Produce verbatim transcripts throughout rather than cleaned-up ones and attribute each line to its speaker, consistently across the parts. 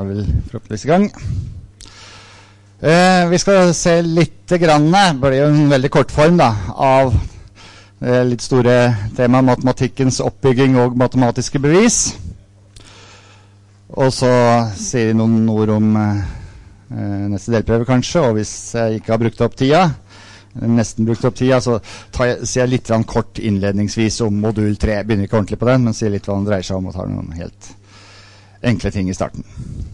Speaker 1: er vel forhåpentligvis i gang. Eh, vi skal se litt grann, det blir jo en veldig kort form da, av det litt store tema matematikkens oppbygging og matematiske bevis. Og så sier vi noen ord om eh, neste delprøve kanskje, og hvis jeg ikke har brukt opp tida, nesten brukt opp tida, så tar jeg, sier jeg litt kort innledningsvis om modul tre. Jeg begynner ikke ordentlig på den, men sier litt hva den dreier seg om og tar noen helt enkle ting i starten.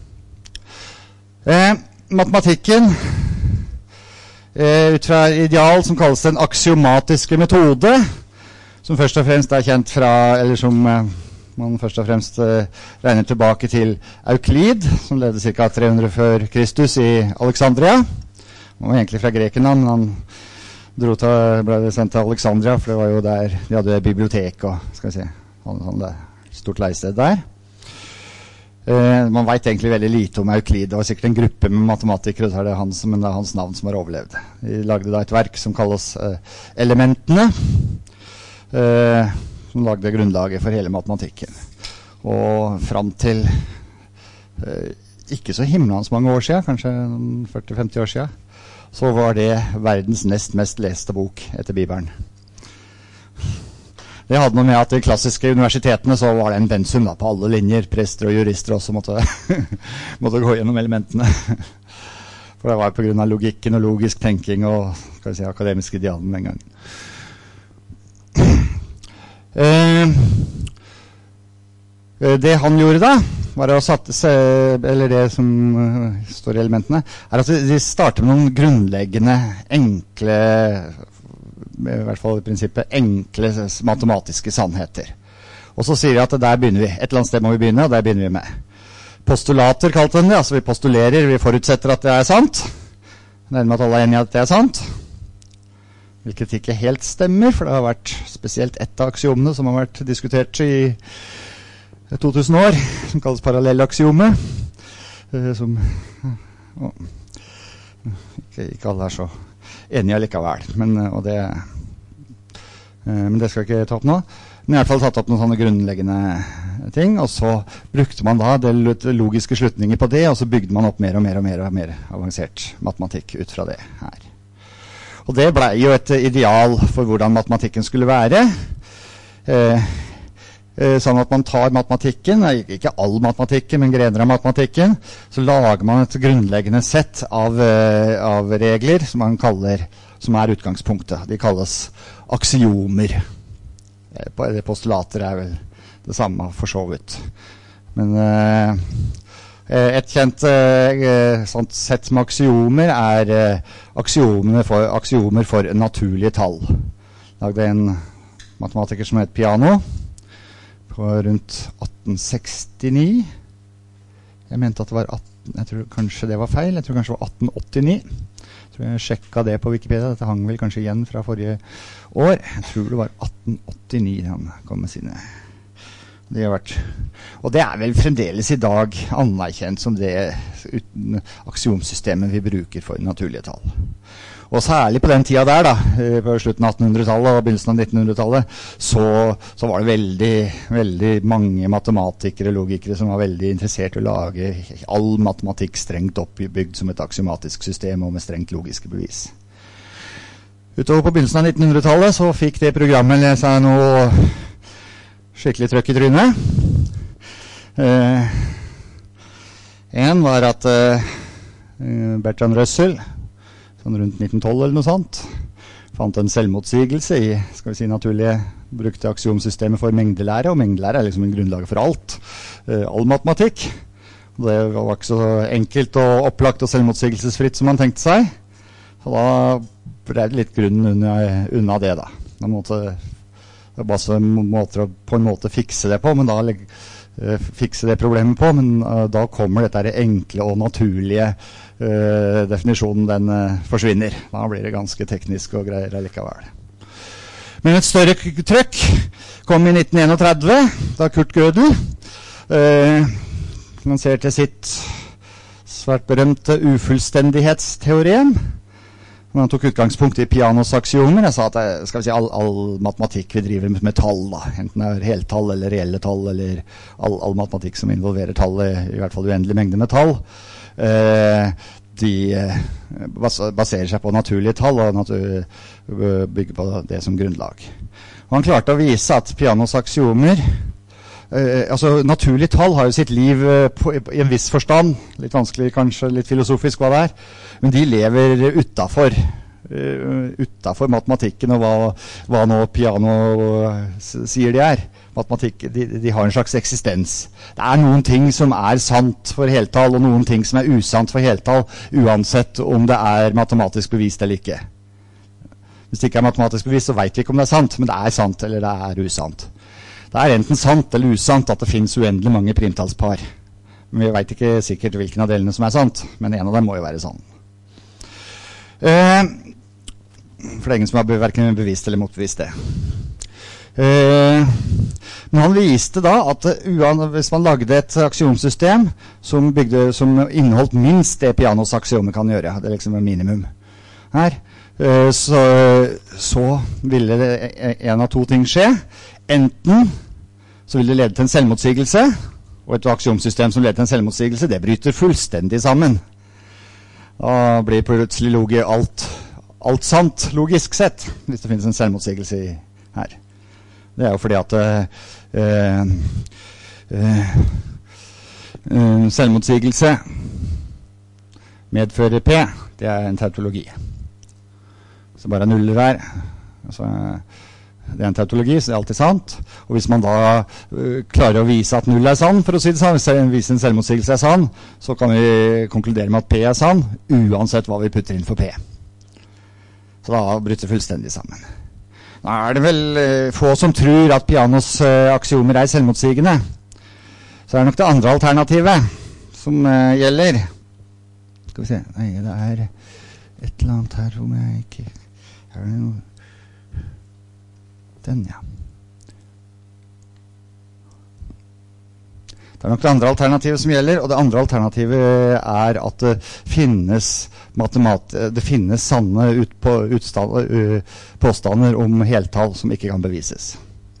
Speaker 1: Eh, matematikken eh, ut fra ideal som kalles den aksiomatiske metode, som først og fremst er kjent fra, eller som eh, man først og fremst eh, regner tilbake til Euklid, som levde ca. tre hundre før Kristus i Alexandria. Han var egentlig fra Grekenland, men han dro til, ble sendt til Alexandria, for det var jo der de hadde bibliotek og, skal vi si, han, han det stort leisted der. Eh, man vet egentlig veldig lite om Euklid. Det var sikkert en gruppe med matematikere, så er det hans, men det er hans navn som har overlevd. De lagde da et verk som kalles eh, Elementene, eh, som lagde grunnlaget for hele matematikken. Og frem til eh, ikke så himmelens mange år siden, kanskje førti til femti år siden, så var det verdens nest mest leste bok etter Bibelen. Det hadde noe med at i klassiske universitetene så var det en pensum da, på alle linjer. Prester og jurister også måtte, måtte gå gjennom elementene. For det var på grunn av logikken og logisk tenking og skal vi si, akademisk idealen den gangen. Eh, det han gjorde da, var å satte seg, eller det som uh, står i elementene, er at de starter med noen grunnleggende, enkle, i hvert fall i prinsippet, enkle matematiske sannheter. Og så sier de at der begynner vi. Et eller annet sted må vi begynne, og der begynner vi med. Postulater kalte den det, altså vi postulerer, vi forutsetter at det er sant. Nærmere at alle er enige at det er sant. Hvilket ikke helt stemmer, for det har vært spesielt ett av aksiomene som har vært diskutert i to tusen år, som kalles parallellaksiomet, eh, som å, ikke, ikke alle er så enige likevel, men, og det, eh, men det skal jeg ikke ta opp nå. Men i hvert fall tatt opp noen sånne grunnleggende ting, og så brukte man da det logiske slutninger på det, og så bygde man opp mer og mer og mer, og mer avansert matematikk ut fra det her. Og det ble jo et ideal for hvordan matematikken skulle være. Eh, Sånn at man tar matematikken, ikke all matematikken, men grener av matematikken, så lager man et grunnleggende sett av, av regler som man kaller, som er utgangspunktet. De kalles aksiomer. Postulater er vel det samme for så vidt. Men eh, et kjent eh, sånt sett med aksiomer er eh, aksiomene for, aksiomer for naturlige tall. Lagde en matematiker som het Piano, på rundt atten sekstini. Jeg mente at det var atten, jeg tror kanskje det var feil, jeg tror kanskje det var atten åttini. Jeg tror jeg sjekket det på Wikipedia, dette hang vel kanskje igjen fra forrige år. Jeg tror det var atten åttini han kom med sine. Det har vært, og det er vel fremdeles i dag anerkjent som det uten aksiomsystemet vi bruker for naturlige tall. Og særlig på den tida der da, på slutten av attenhundretallet og begynnelsen av nittenhundretallet, så, så var det veldig, veldig mange matematikere og logikere som var veldig interessert i å lage all matematikk strengt oppbygd som et aksiomatisk system og med strengt logiske bevis. Utover på begynnelsen av nittenhundretallet så fikk det programmet seg noe skikkelig trøkk i trynet. Eh, en var at eh, Bertrand Russell, sånn rundt nitten tolv eller noe sånt, fant en selvmotsigelse i, skal vi si, naturlige, brukte aksiomsystemet for mengdelære, og mengdelære er liksom en grunnlag for alt, uh, all matematikk. Det var ikke så enkelt og opplagt og selvmotsigelsesfritt som man tenkte seg, så da ble det litt grunn unna, unna det da. Man måtte, det var bare så måter å på en måte fikse det på, men da uh, fikse det problemet på, men uh, da kommer dette enkle og naturlige Uh, definisjonen den uh, forsvinner. Da blir det ganske teknisk og greier likevel. Men et større trøkk kom i nitten trettién, da Kurt Gödel uh, lanserte sitt svært berømte ufullstendighetsteorem, Man tok utgangspunkt i Peanos aksiomer. Jeg sa at det, skal vi si, all, all matematikk vi driver med, med tall, da. Enten det er heltall eller reelle tall, eller all, all matematikk som involverer tall, i hvert fall uendelig mengde med tall. Eh, de eh, baserer seg på naturlige tall, og natur, bygger på det som grunnlag. Og han klarte å vise at Peanos aksiomer, eh, altså naturlige tall har jo sitt liv eh, på, i en viss forstand, litt vanskelig kanskje, litt filosofisk hva det er, men de lever utenfor, uh, utenfor matematikken og hva, hva nå Peano sier de er. Matematikk, de, de har en slags eksistens. Det er noen ting som er sant for heltall, og noen ting som er usant for heltall, uansett om det er matematisk bevist eller ikke. Hvis det ikke er matematisk bevist, så vet vi ikke om det er sant, men det er sant eller det er usant. Det er enten sant eller usant at det finnes uendelig mange primtallspar. Men vi vet ikke sikkert hvilken av delene som er sant, men en av dem må jo være sann. Uh, for det er ingen som har hverken bevist eller motbevist det. Uh, men han viste da at uh, hvis man lagde et aksiomsystem som, bygde, som inneholdt minst det Peanos aksiomer kan gjøre, det er liksom et minimum her, uh, så, så ville det en av to ting skje. Enten så ville det lede til en selvmotsigelse, og et aksiomsystem som leder til en selvmotsigelse, det bryter fullstendig sammen. Da blir plutselig logi alt, alt sant, logisk sett, hvis det finnes en selvmotsigelse i, her. Det er jo fordi at uh, uh, uh, selvmotsigelse medfører P, det er en tautologi. Så bare nuller der. Altså, det er en tautologi, så det er alltid sant. Og hvis man da uh, klarer å vise at null er sann, for å si det sånn, hvis vise en selvmotsigelse er sann, så kan vi konkludere med at P er sann, uansett hva vi putter inn for P. Så da bryter det fullstendig sammen. Nå er det vel uh, få som tror at Peanos uh, aksiomer er selvmotsigende. Så er det nok det andre alternativet som uh, gjelder. Skal vi se, nei, det er et eller annet her som jeg ikke... Her er det noe... Den, ja. Det er nok det andre alternativet som gjelder, og det andre alternativet er at det finnes, matemat, det finnes sanne ut på, utstand, uh, påstander om heltall som ikke kan bevises.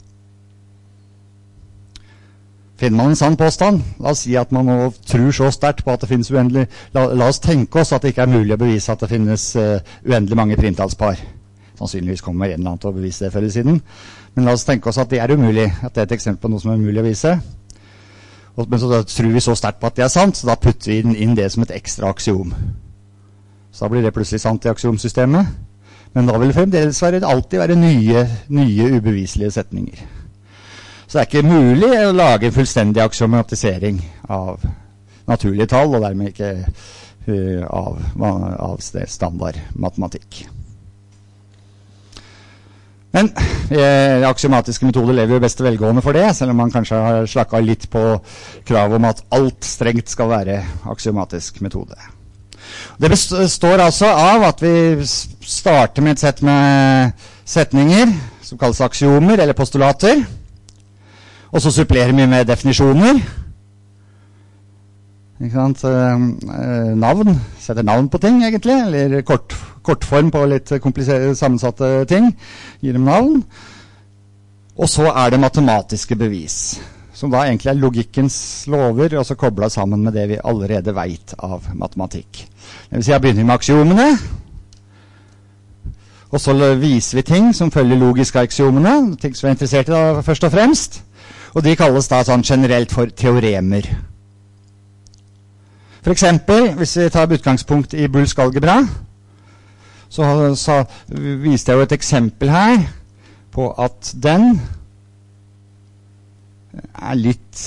Speaker 1: Finner man en sann påstand, la oss si at man nå tror så sterkt på at det finnes uendelig, la, la oss tenke oss at det ikke er mulig å bevise at det finnes uh, uendelig mange primtallspar. Sannsynligvis kommer en eller annen til å bevise det før i siden. Men la oss tenke oss at det er umulig, at det er et eksempel på noe som er umulig å vise. Og, men så da tror vi så sterkt på at det er sant, så da putter vi inn, inn det som et ekstra aksiom. Så da blir det plutselig sant i aksiomsystemet. Men da vil det fremdeles være, alltid være nye, nye ubeviselige setninger. Så det er ikke mulig å lage en fullstendig aksiomatisering av naturlige tall, og dermed ikke uh, av, av standard matematikk. Men eh, aksiomatiske metoder lever jo best velgående for det, selv om man kanskje har slakket litt på krav om at alt strengt skal være aksiomatisk metode. Det består altså av at vi starter med et sett med setninger, som kalles aksiomer eller postulater, og så supplerer vi med definisjoner. Ikke sant? Eh, navn, setter navn på ting egentlig, eller kort, kortform på litt kompliserte, sammensatte ting, gir dem navn. Og så er det matematiske bevis, som da egentlig er logikkens lover, og så koblet sammen med det vi allerede vet av matematikk. Det vil si, jeg begynner med aksiomene, og så viser vi ting som følger logisk av aksiomene, ting som vi er interessert i da, først og fremst, og de kalles da sånn generelt for teoremer. For eksempel, hvis vi tar utgangspunkt i Boolsk algebra, så, så viste jeg jo et eksempel her på at den er litt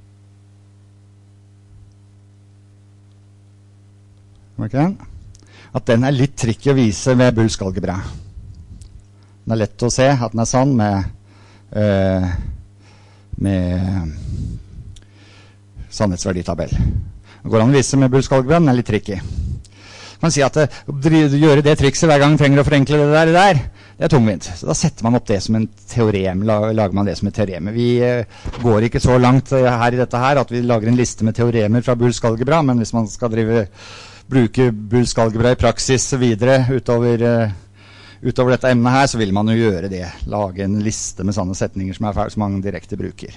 Speaker 1: at den er litt tricky å vise med Boolsk algebra. Den er lett å se at den er sann med, uh, med sannhetsverditabell. Det går an å vise med Boolsk algebra, den er litt tricky. Man kan si at uh, gjøre det trikset hver gang trenger å forenkle det der, det der, det er tungvint. Så da setter man opp det som en teorem, lager man det som et teorem. Vi uh, går ikke så langt uh, her i dette her at vi lager en liste med teoremer fra Boolsk algebra, men hvis man skal drive bruke booleansk algebra i praksis videre utover, utover dette emnet her, så vil man jo gjøre det. Lage en liste med sånne setninger som, er, som man direkte bruker.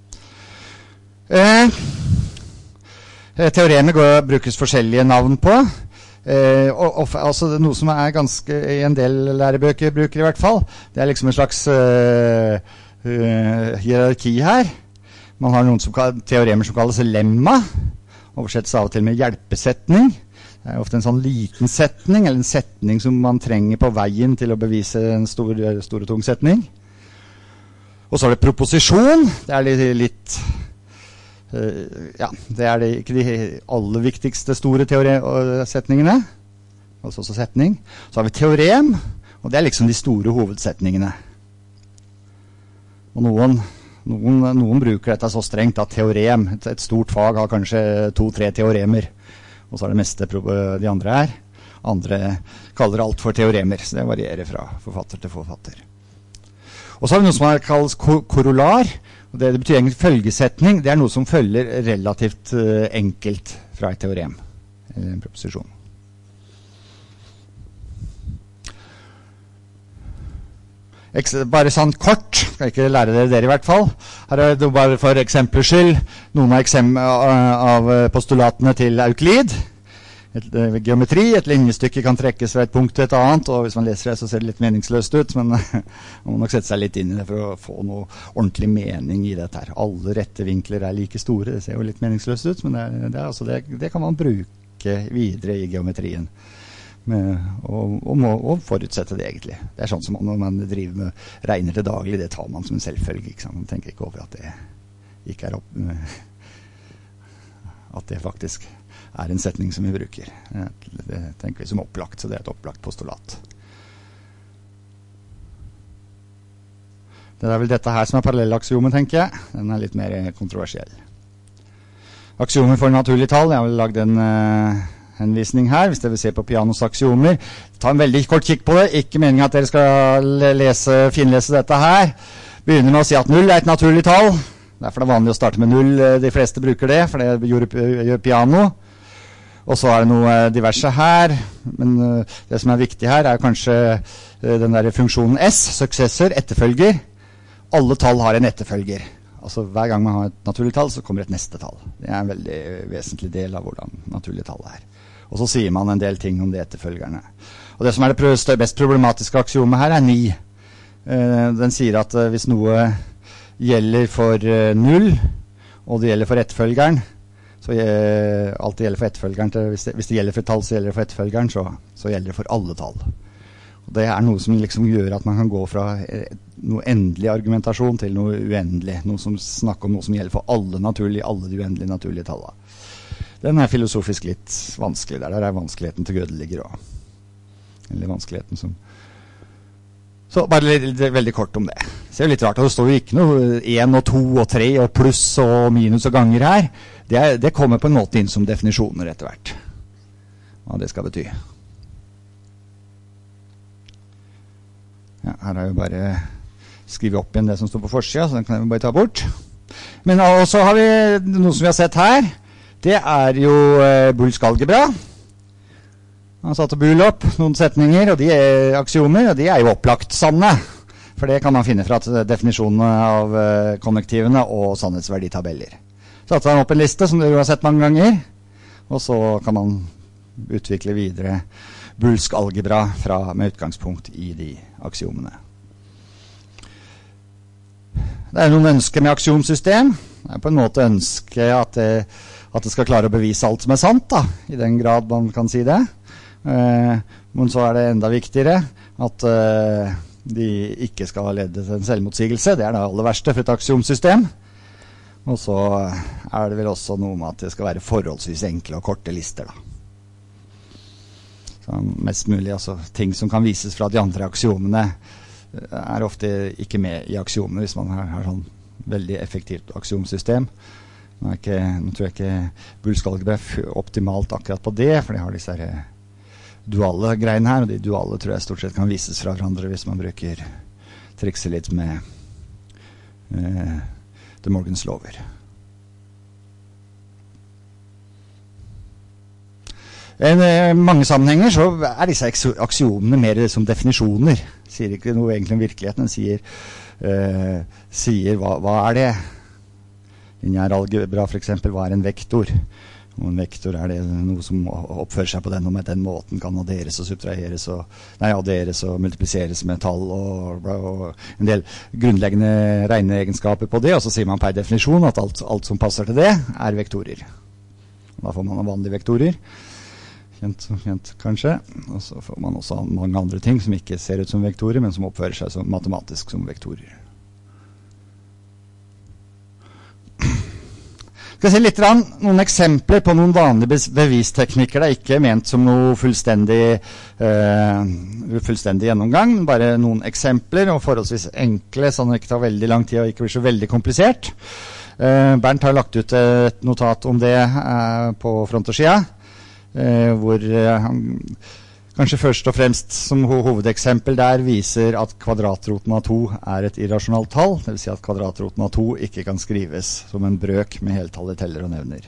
Speaker 1: Eh, teoremet går, brukes forskjellige navn på. Eh, og, og, altså noe som er ganske, i en del lærebøker bruker i hvert fall, det er liksom en slags uh, uh, hierarki her. Man har noen som, teoremer som kalles lemma, oversettes av og til med hjelpesetning. Det er ofte en sånn liten setning, eller en setning som man trenger på veien til å bevise en stor, stor og tung setning. Og så er det proposisjon. Det er litt, litt uh, ja, det er det, ikke de aller viktigste store teoresetningene. Altså også setning. Så har vi teorem, og det er liksom de store hovedsetningene. Og noen, noen, noen bruker dette så strengt at teorem, et, et stort fag har kanskje to-tre teoremer. Og så er det meste de andre her. Andre kaller alt for teoremer, så det varierer fra forfatter til forfatter. Og så har vi noe som kalles korollar. Og det, det betyr egentlig følgesetning. Det er noe som følger relativt uh, enkelt fra et teorem, eller en proposisjon. Bare sånn kort, skal ikke lære dere det i hvert fall. Her er det bare for eksempler skyld noen av, eksem av postulatene til Euklid. Et, uh, geometri, et linjestykke kan trekkes fra et punkt til et annet, og hvis man leser det så ser det litt meningsløst ut, men man må nok sette seg litt inn i det for å få noe ordentlig mening i dette her. Alle rette vinkler er like store, det ser jo litt meningsløst ut, men det, er, det, er, altså, det, det kan man bruke videre i geometrien. Med, og, og, må, og forutsette det egentlig. Det er sånn som når man driver med regner til daglig, det tar man som en selvfølge, ikke sant? Man tenker ikke over at det ikke er opp, at det faktisk er en setning som vi bruker. Det tenker vi som opplagt, så det er et opplagt postulat. Det er vel dette her som er parallellaksiomen, tenker jeg. Den er litt mer kontroversiell. Aksiomer for naturlige tall, jeg har vel lagd en uh, henvisning her, hvis dere vil se på pianos aksiomer. Ta en veldig kort kikk på det, ikke meningen at dere skal lese, finlese dette her. Begynner med å si at null er et naturlig tall. Derfor er det vanlig å starte med null, de fleste bruker det, for det gjør, gjør piano. Og så er det noe diverse her, men uh, det som er viktig her er kanskje uh, den der funksjonen S, suksessor, etterfølger. Alle tall har en etterfølger. Altså hver gang man har et naturlig tall, så kommer et neste tall. Det er en veldig vesentlig del av hvordan naturlige tall er. Og så sier man en del ting om de etterfølgerne. Og det som er det best problematiske aksiomet her er ni. Uh, den sier at uh, hvis noe gjelder for uh, null, og det gjelder for etterfølgeren, så uh, alt det gjelder for etterfølgeren, til, hvis, det, hvis det gjelder for et tall, så gjelder det for etterfølgeren, så, så gjelder det for alle tall. Og det er noe som liksom gjør at man kan gå fra uh, noe endelig argumentasjon til noe uendelig, noe som snakker om noe som gjelder for alle naturlige, alle de uendelige naturlige tallene. Den er filosofisk litt vanskelig der, der er vanskeligheten til Gödel ligger også. Eller vanskeligheten som... Så bare litt, veldig kort om det. Det ser jo litt rart, det står jo ikke noe en og to og tre og pluss og minus og ganger her. Det, er, det kommer på en måte inn som definisjoner etter hvert. Hva det skal bety. Ja, her har jeg bare skrivet opp igjen det som står på forsiden, så den kan jeg bare ta bort. Men også har vi noe som vi har sett her. Det er jo eh, booleansk algebra. Han satte Boole opp noen setninger, og de er aksiomer, og de er jo opplagt sanne. For det kan man finne fra definisjonene av uh, konnektivene og sannhetsverditabeller. Så satte han opp en liste som du har sett mange ganger, og så kan man utvikle videre booleansk algebra fra, med utgangspunkt i de aksiomene. Det er noen ønsker med aksiomsystem. Det er på en måte ønske at det, at det skal klare å bevise alt som er sant, da, i den grad man kan si det. Uh, men så er det enda viktigere at uh, de ikke skal lede til en selvmotsigelse. Det er det aller verste for et aksiomsystem. Og så er det vel også noe med at det skal være forholdsvis enkle og korte lister, da. Så mest mulig, altså ting som kan vises fra de andre aksiomene er ofte ikke med i aksiomene hvis man har, har sånn veldig effektivt aksiomsystem. Nå, er ikke, nå tror jeg ikke booleansk algebra er optimalt akkurat på det, for de har disse her duale greiene her, og de duale tror jeg stort sett kan vises fra hverandre hvis man bruker trikse litt med eh, De Morgans lover. I mange sammenhenger så er disse aksiomene mer som definisjoner. Sier ikke noe egentlig om virkeligheten, den sier, uh, sier hva, hva er det? Lineær algebra for eksempel, hva er en vektor? Og en vektor er det noe som oppfører seg på den og med den måten kan adderes og subtraheres og, nei, adderes og multipliseres med tall og, og en del grunnleggende regneegenskaper på det, og så sier man per definisjon at alt, alt som passer til det er vektorer. Da får man vanlige vektorer, kjent, kjent kanskje, og så får man også mange andre ting som ikke ser ut som vektorer, men som oppfører seg som matematisk som vektorer. Skal se litt rann, noen eksempler på noen vanlige bevisteknikker. Det er ikke ment som noe fullstendig, uh, fullstendig gjennomgang, men bare noen eksempler, og forholdsvis enkle, sånn at det ikke tar veldig lang tid og ikke blir så veldig komplisert. Uh, Bernt har lagt ut et notat om det uh, på frontersida, uh, hvor uh, han kanskje først og fremst som ho hovedeksempel der viser at kvadratroten av to er et irrasjonalt tall, det vil si at kvadratroten av to ikke kan skrives som en brøk med heltallet teller og nevner.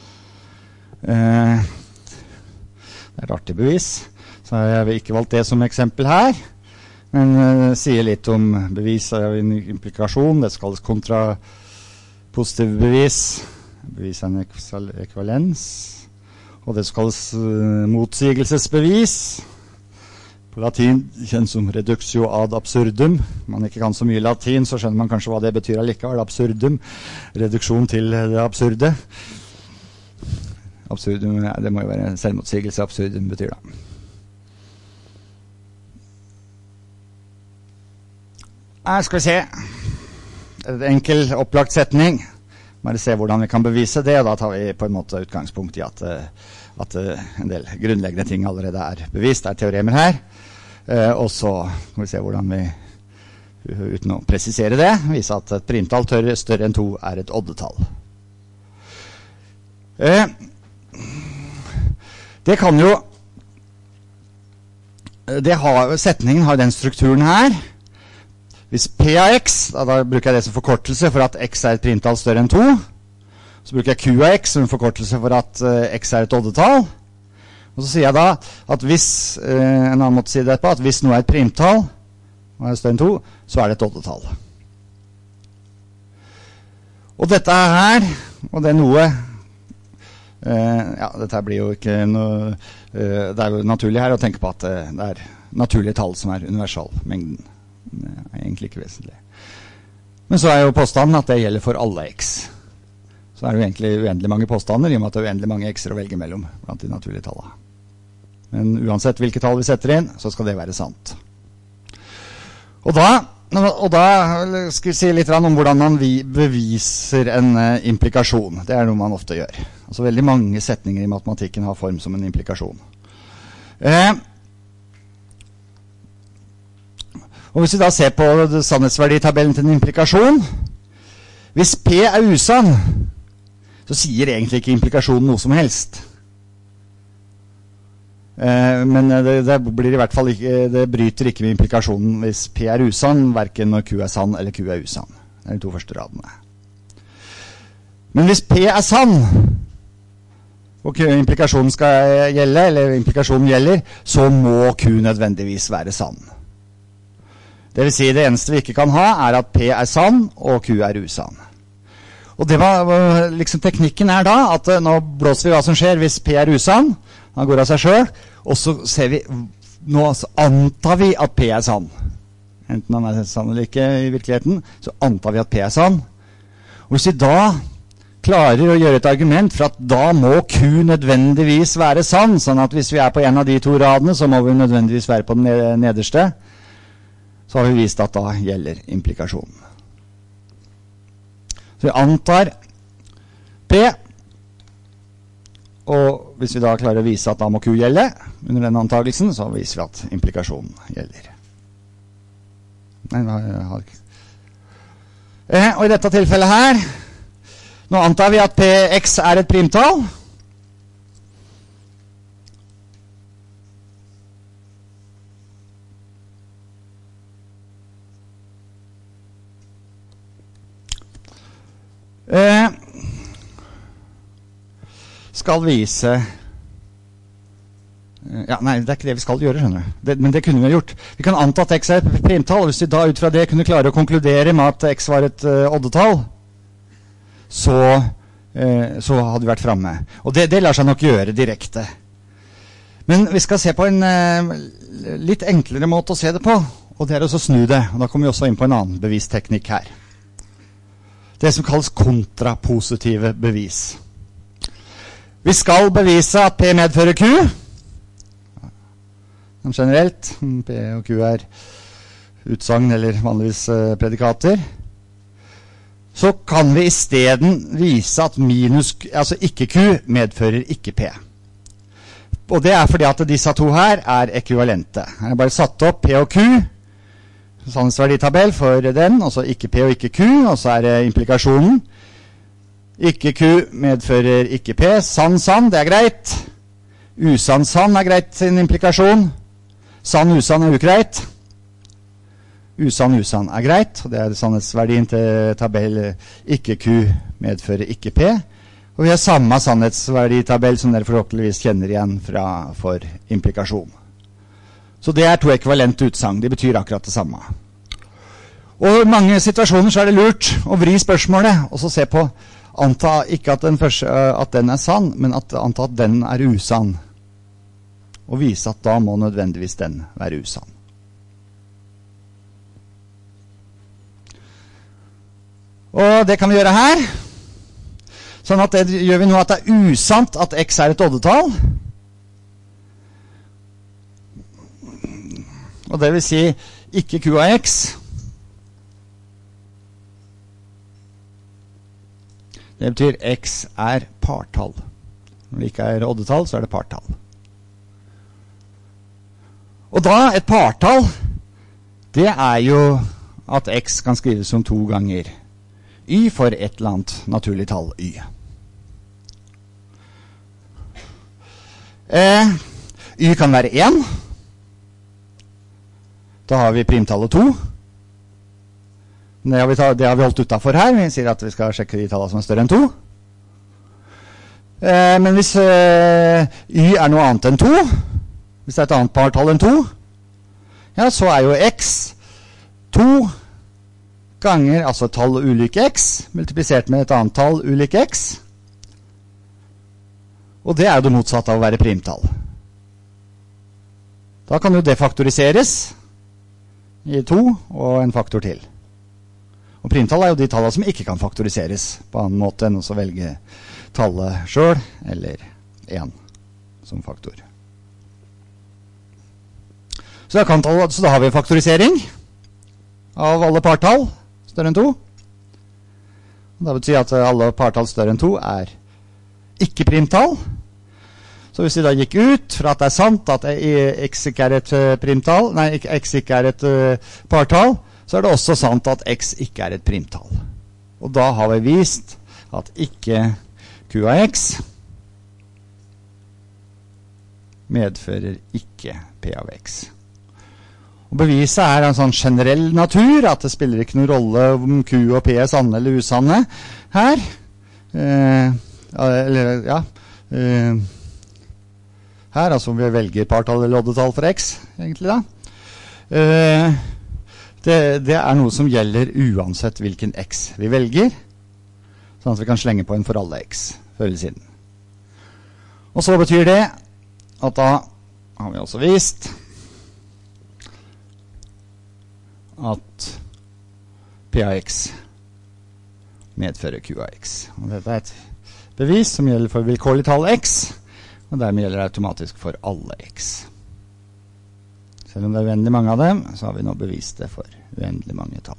Speaker 1: Eh, det er et artig bevis, så jeg har ikke valgt det som eksempel her, men eh, sier litt om bevis av en implikasjon. Det skal kalles kontrapositiv bevis, bevis av en ekvivalens, og det skal kalles uh, motsigelsesbevis. På latin kjent som reductio ad absurdum. Man ikke kan så mye latin, så skjønner man kanskje hva det betyr allikevel. Absurdum, reduksjon til det absurde. Absurdum, ja, det må jo være selvmotsigelse, absurdum betyr det. Her skal vi se. En enkel opplagt setning. Bare se hvordan vi kan bevise det, og da tar vi på en måte utgangspunkt i at, at en del grunnleggende ting allerede er bevist. Det er teoremer her. Eh, og så kan vi se hvordan vi, uten å presisere det, vise at et primtall større enn to er et oddetall. Eh, det kan jo, det har, setningen har den strukturen her. Hvis P av x, da, da bruker jeg det som forkortelse for at x er et primtall større enn to. Så bruker jeg Q av x som forkortelse for at uh, x er et oddetall. Og så sier jeg da at hvis, uh, en annen måte å si det på, at hvis noe er et primtall, og er større enn to, så er det et oddetall. Og dette her, og det er noe, uh, ja, dette blir jo ikke noe, uh, det er jo naturlig her å tenke på at uh, det er naturlige tall som er universalmengden. Det er egentlig ikke vesentlig. Men så er jo påstanden at det gjelder for alle x. Så er det jo egentlig uendelig mange påstander, i og med at det er uendelig mange x'er å velge mellom blant de naturlige tallene. Men uansett hvilke tall vi setter inn, så skal det være sant. Og da, og da skal vi si litt om hvordan man beviser en implikasjon. Det er noe man ofte gjør. Altså veldig mange setninger i matematikken har form som en implikasjon. Eh, Og hvis vi da ser på sannhetsverditabellen til en implikasjon, hvis P er usann, så sier egentlig ikke implikasjonen noe som helst. Eh, men det, det blir i hvert fall ikke, det bryter ikke med implikasjonen hvis P er usann, hverken når Q er sann eller Q er usann. Det er de to første radene. Men hvis P er sann, og implikasjonen skal gjelde, eller implikasjonen gjelder, så må Q nødvendigvis være sann. Det vil si, det eneste vi ikke kan ha er at P er sann og Q er usann. Og det var, liksom teknikken er da, at nå blåser vi hva som skjer hvis P er usann, han går av seg selv, og så ser vi, nå antar vi at P er sann. Enten han er sann eller ikke i virkeligheten, så antar vi at P er sann. Og hvis vi da klarer å gjøre et argument for at da må Q nødvendigvis være sann, sånn at hvis vi er på en av de to radene, så må vi nødvendigvis være på den nederste, så har vi vist at da gjelder implikasjonen. Så vi antar P, og hvis vi da klarer å vise at da må Q gjelde, under den antagelsen, så viser vi at implikasjonen gjelder. Nei, jeg har ikke. Eh, og i dette tilfellet her, nå antar vi at Px er et primtall, Eh, skal vise Ja, nei, det er ikke det vi skal gjøre, skjønner du. Det, men det kunne vi ha gjort. Vi kan anta at x er et primtall, og hvis vi da ut fra det kunne klare å konkludere med at x var et uh, oddetall, så, uh, så hadde vi vært fremme. Og det, det lar seg nok gjøre direkte. Men vi skal se på en uh, litt enklere måte å se det på, og det er å snu det. Og da kommer vi også inn på en annen bevisteknikk her. Det som kalles kontrapositive bevis. Vi skal bevise at P medfører Q. Generelt, P og Q er utsagn eller vanligvis eh, predikater. Så kan vi i stedet vise at minus, altså ikke Q medfører ikke P. Og det er fordi at disse to her er ekvivalente. Jeg har bare satt opp P og Q, sannhetsverditabell for den, altså ikke P og ikke Q, og så er det implikasjonen. Ikke Q medfører ikke P. Sann, sann, det er greit. Usann, sann er greit sin implikasjon. Sann, usann er ugreit. Usann, usann er greit. Og det er sannhetsverdien til tabell ikke Q medfører ikke P. Og vi har samme sannhetsverditabell som dere forhåpentligvis kjenner igjen fra, for implikasjon. Så det er to ekvivalente utsagn. De betyr akkurat det samme. Og i mange situasjoner så er det lurt å vri spørsmålet, og så se på anta ikke at den, første, at den er sann, men at, anta at den er usann. Og vise at da må nødvendigvis den være usann. Og det kan vi gjøre her. Sånn at det gjør vi nå at det er usant at x er et oddetall. Og det vil si ikke Q av x. Det betyr x er partall. Når det ikke er oddetall, så er det partall. Og da, et partall, det er jo at x kan skrives som to ganger y for et eller annet naturlig tall y. Eh, y kan være én. Da har vi primtallet to. Det har, vi ta, det har vi holdt utenfor her. Vi sier at vi skal sjekke de tallene som er større enn to. Eh, men hvis eh, y er noe annet enn to, hvis det er et annet partall enn to, ja, så er jo x to ganger, altså tall ulik x, multiplisert med et annet tall ulik x. Og det er jo det motsatte av å være primtall. Da kan jo det faktoriseres i to og en faktor til. Og primtall er jo de tallene som ikke kan faktoriseres på annen måte enn å velge tallet selv, eller én som faktor. Så da, kan, så da har vi faktorisering av alle partall større enn to. Og det betyr at alle partall større enn to er ikke primtall. Så hvis vi da gikk ut fra at det er sant at x ikke er et primtall, nei, x ikke er et partall, så er det også sant at x ikke er et primtall. Og da har vi vist at ikke Q av x medfører ikke P av x. Og beviset er en sånn generell natur, at det spiller ikke noen rolle om Q og P er sanne eller usanne her. Eh, eller, ja, eh, her, altså om vi velger partall eller oddetall for x, egentlig da. Eh, det, det er noe som gjelder uansett hvilken x vi velger, sånn at vi kan slenge på en for alle x, før eller siden. Og så betyr det at da har vi også vist at P av x medfører Q av x. Og dette er et bevis som gjelder for vilkårlig tall x, og dermed gjelder det automatisk for alle x. Selv om det er uendelig mange av dem, så har vi nå bevist det for uendelig mange tall.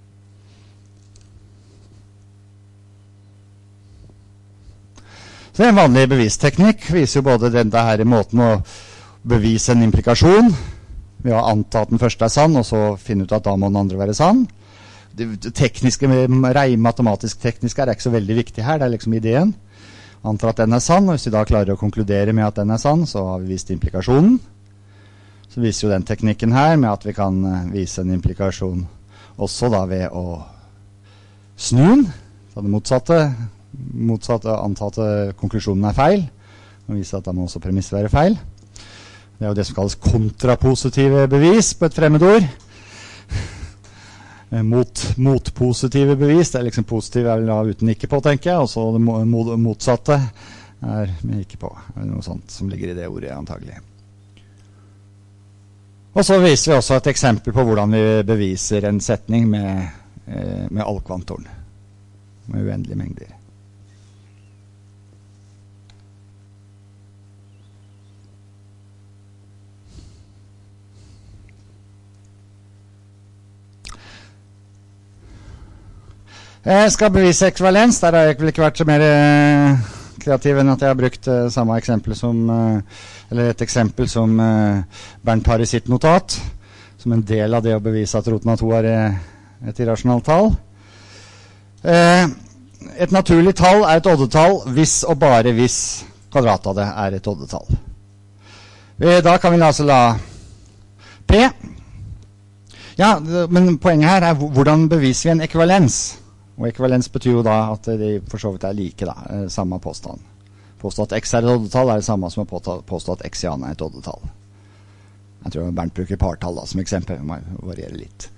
Speaker 1: Så det er en vanlig bevisteknikk. Viser jo både denne her måten å bevise en implikasjon, ved å anta at den første er sann, og så finne ut at da må den andre være sann. Det tekniske, matematisk-tekniske er ikke så veldig viktig her, det er liksom ideen. Antar at den er sann, og hvis vi da klarer å konkludere med at den er sann, så har vi vist implikasjonen. Så viser jo den teknikken her med at vi kan vise en implikasjon også da ved å snu den, så det motsatte, motsatte antatte konklusjonen er feil, og vise at da må også premiss være feil. Det er jo det som kalles kontrapositive bevis på et fremmedord. Mot, motpositive bevis, det er liksom positive er vel da uten ikke på, tenker jeg, og så det motsatte er med ikke på. Det er noe sånt som ligger i det ordet, antagelig. Og så viser vi også et eksempel på hvordan vi beviser en setning med, med allkvantoren, med uendelige mengder. Jeg skal bevise ekvivalens. Der har jeg vel ikke vært så mer eh, kreativ enn at jeg har brukt eh, samme eksempel som, eh, eller et eksempel som eh, Bernt har i sitt notat, som en del av det å bevise at roten av to er eh, et irrasjonalt tall. Eh, et naturlig tall er et oddetall hvis og bare hvis kvadrat av det er et oddetall. Eh, da kan vi altså la P. Ja, men poenget her er hvordan beviser vi en ekvivalens? Og ekvivalens betyr jo da at de for så vidt er like, da, samme påstand. Påstå at x er et oddetall er det samme som å påstå at x i annen er et oddetall. Jeg tror Bernt bruker partall da, som eksempel, det må variere litt.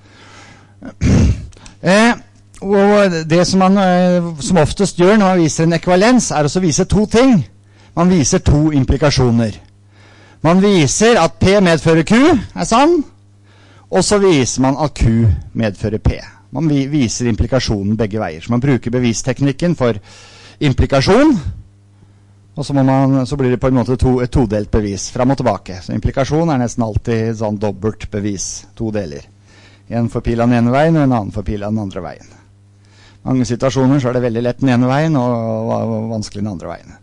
Speaker 1: Eh, og det som man eh, som oftest gjør når man viser en ekvivalens, er også å vise to ting. Man viser to implikasjoner. Man viser at P medfører Q, er sann, og så viser man at Q medfører P. Man viser implikasjonen begge veier. Så man bruker bevisteknikken for implikasjon, og så, må man, så blir det på en måte to, et todelt bevis, fram og tilbake. Så implikasjon er nesten alltid sånn dobbelt bevis, to deler. En for pila den ene veien, og en annen for pila den andre veien. I mange situasjoner så er det veldig lett den ene veien, og, og, og vanskelig den andre veien.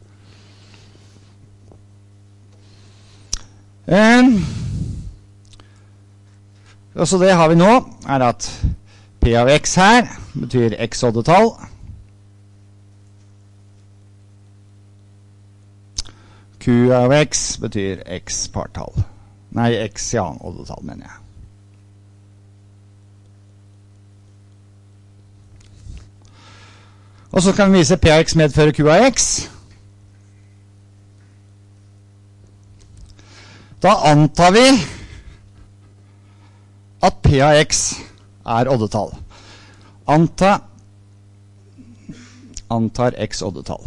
Speaker 1: Um, og så det har vi nå, er at P av x her betyr x oddetall. Q av x betyr x partall. Nei, x i annen oddetall, mener jeg. Og så kan vi vise P av x medfører Q av x. Da antar vi at P av x er oddetall. Anta antar x oddetall.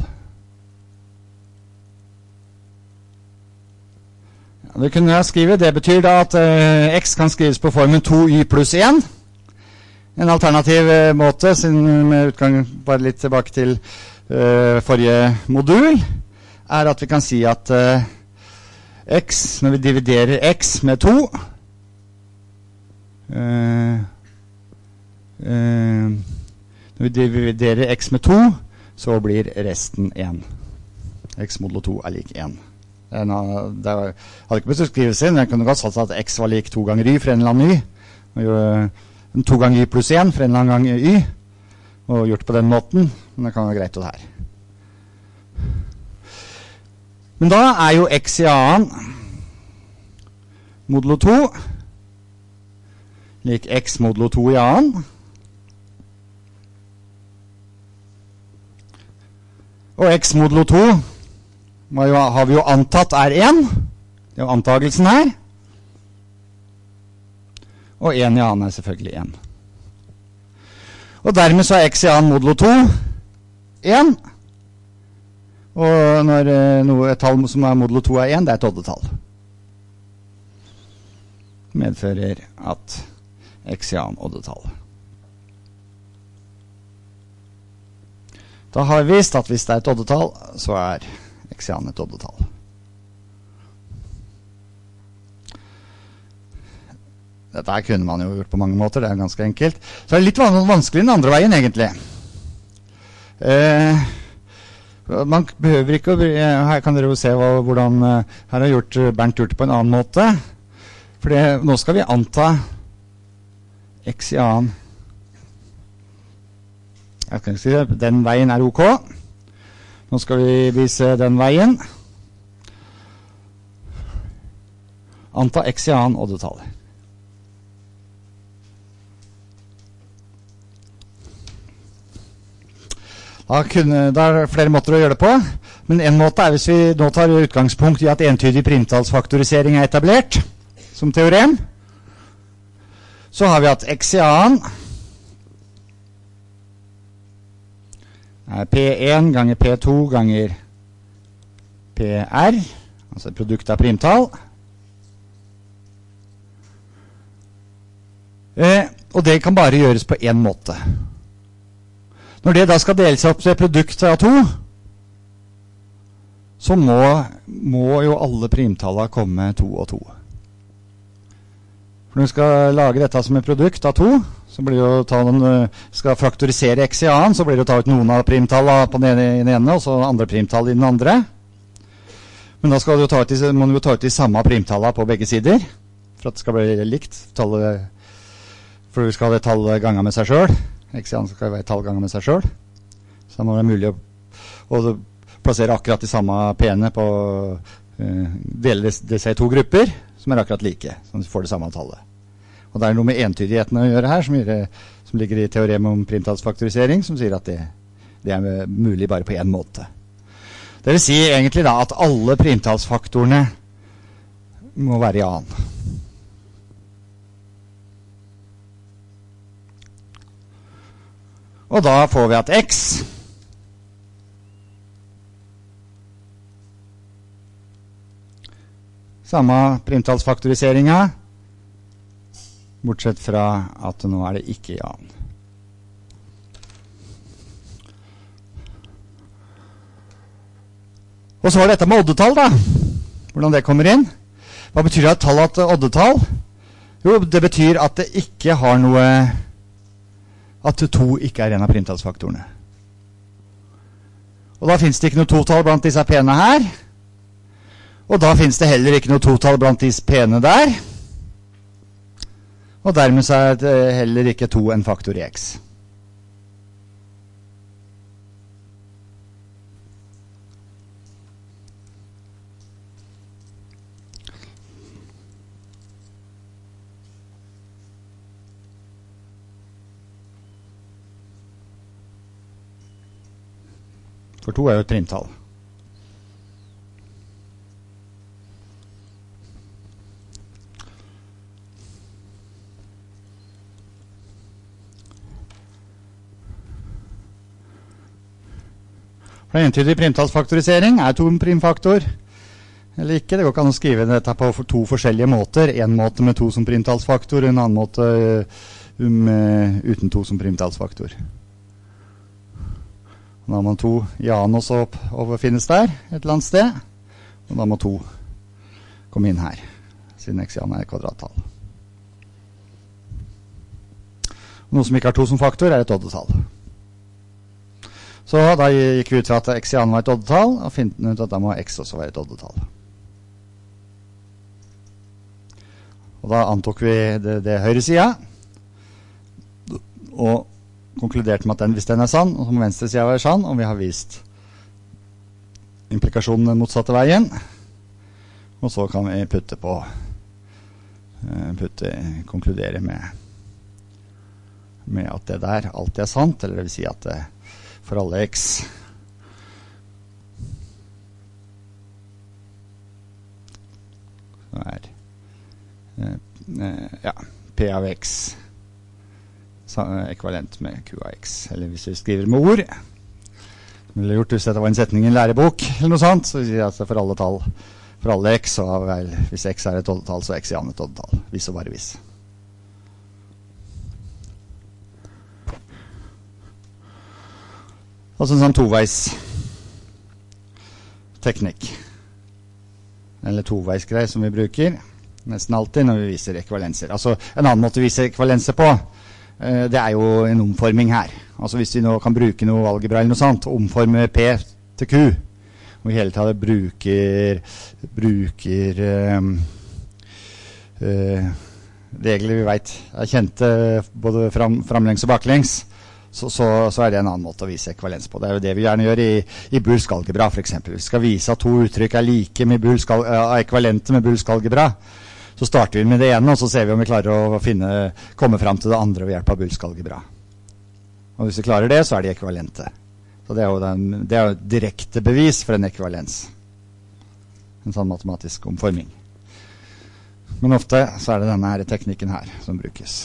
Speaker 1: Ja, det kunne jeg skrive. Det betyr da at eh, x kan skrives på formen to y pluss en. En alternativ eh, måte, siden med utgang bare litt tilbake til eh, forrige modul, er at vi kan si at eh, x, når vi dividerer x med to, eh, Uh, når vi dividerer x med to, så blir resten en. X modulo to er lik en. Det hadde ikke blitt skrives inn, men jeg kunne godt sagt at x var lik to ganger y for en eller annen y. Og to ganger y pluss en for en eller annen gang y. Og gjort på den måten, men det kan være greit å det her. Men da er jo x i annen modulo to lik x modulo to i annen. Og x modulo to har vi jo antatt er en. Det er jo antagelsen her. Og en i annen er selvfølgelig en. Og dermed så er x i annen modulo to en. Og når noe, et tall som er modulo to er en, det er et oddetall. Medfører at x i annen oddetall. Da har vi vist at hvis det er et oddetall, så er x i annen et oddetall. Dette her kunne man jo gjort på mange måter, det er ganske enkelt. Så det er litt vanskelig den andre veien, egentlig. Eh, man behøver ikke å... Her kan dere jo se hvordan... Her har gjort, Bernt gjort det på en annen måte. For det, nå skal vi anta x i annen. Jeg kan si at den veien er ok. Nå skal vi vise den veien. Anta x i annen oddetall. Da, kunne, da er det flere måter å gjøre det på. Men en måte er hvis vi nå tar utgangspunkt i at entydig primtallsfaktorisering er etablert som teorem. Så har vi at x i annen er P én ganger P to ganger P R, altså produkt av primtall. Eh, og det kan bare gjøres på en måte. Når det da skal deles opp til produkt av to, så må, må jo alle primtallene komme to og to. For når vi skal lage dette som et produkt av to, så blir det jo ta noen, skal faktorisere x i annen, så blir det å ta ut noen av primtallene på den ene, ene og så andre primtall i den andre. Men da skal du ta ut, må du ta ut de samme primtallene på begge sider, for at det skal bli likt. Tallet, for vi skal ha det tallet ganger med seg selv. X i annen skal være tall ganger med seg selv. Så da må det være mulig å, å plassere akkurat de samme p-ene på uh, dele disse i to grupper, som er akkurat like, så vi får det samme tallet. Og det er noe med entydigheten å gjøre her, som, gjør, som ligger i teoremet om primtallsfaktorisering, som sier at det, det er mulig bare på en måte. Det vil si egentlig da at alle primtallsfaktorene må være i annen. Og da får vi at x samme primtallsfaktoriseringa, bortsett fra at nå er det ikke i annen. Og så er dette med oddetall da. Hvordan det kommer inn. Hva betyr det at tall at oddetall? Jo, det betyr at det ikke har noe, at to ikke er en av primtallsfaktorene. Og da finnes det ikke noe totall blant disse p-ene her. Og da finnes det heller ikke noe totall blant disse p-ene der. Og dermed så er det heller ikke to en faktor i x. For to er jo et primtall. For entydig primtallsfaktorisering er to en primfaktor eller ikke. Det går ikke an å skrive dette på to forskjellige måter. En måte med to som primtallsfaktor, og en annen måte um, uten to som primtallsfaktor. Da har man to i annen også opp, og finnes der et eller annet sted. Og da må to komme inn her, siden x i annen er et kvadrattall. Noe som ikke har to som faktor er et oddetall. Så da gikk vi ut fra at x i annen var et oddetall, og finner ut at da må x også være et oddetall. Og da antok vi det, det høyre siden, og konkluderte med at den, hvis den er sann, og så må venstre siden være sann, og vi har vist implikasjonen den motsatte veien. Og så kan vi putte på, putte, konkludere med, med at det der alltid er sant, eller det vil si at det, for alle x så er ja, p av x ekvivalent med q av x, eller hvis vi skriver med ord, som ville gjort hvis dette var en setning i en lærebok, eller noe sånt, så vil vi si at for alle tall, for alle x, så er vel, hvis x er et oddetall, så er x i annen et oddetall, hvis og bare hvis. Altså en sånn toveis teknikk, eller toveisgrei som vi bruker nesten alltid når vi viser ekvivalenser. Altså en annen måte å vise ekvivalenser på, det er jo en omforming her. Altså hvis vi nå kan bruke noe algebra eller noe sånt, omforme P til Q, og vi hele tatt bruker, bruker um, uh, regler vi vet er kjente både fram, framlengs og baklengs, så, så, så er det en annen måte å vise ekvivalens på. Det er jo det vi gjerne gjør i, i bulsk algebra for eksempel. Vi skal vise at to uttrykk er like med bulsk, uh, ekvivalente med bulsk algebra. Så starter vi med det ene, og så ser vi om vi klarer å finne, komme frem til det andre ved hjelp av bulsk algebra. Og hvis vi klarer det, så er de ekvivalente. Så det er jo, den, det er jo et direkte bevis for en ekvivalens. En sånn matematisk omforming. Men ofte så er det denne her teknikken her som brukes.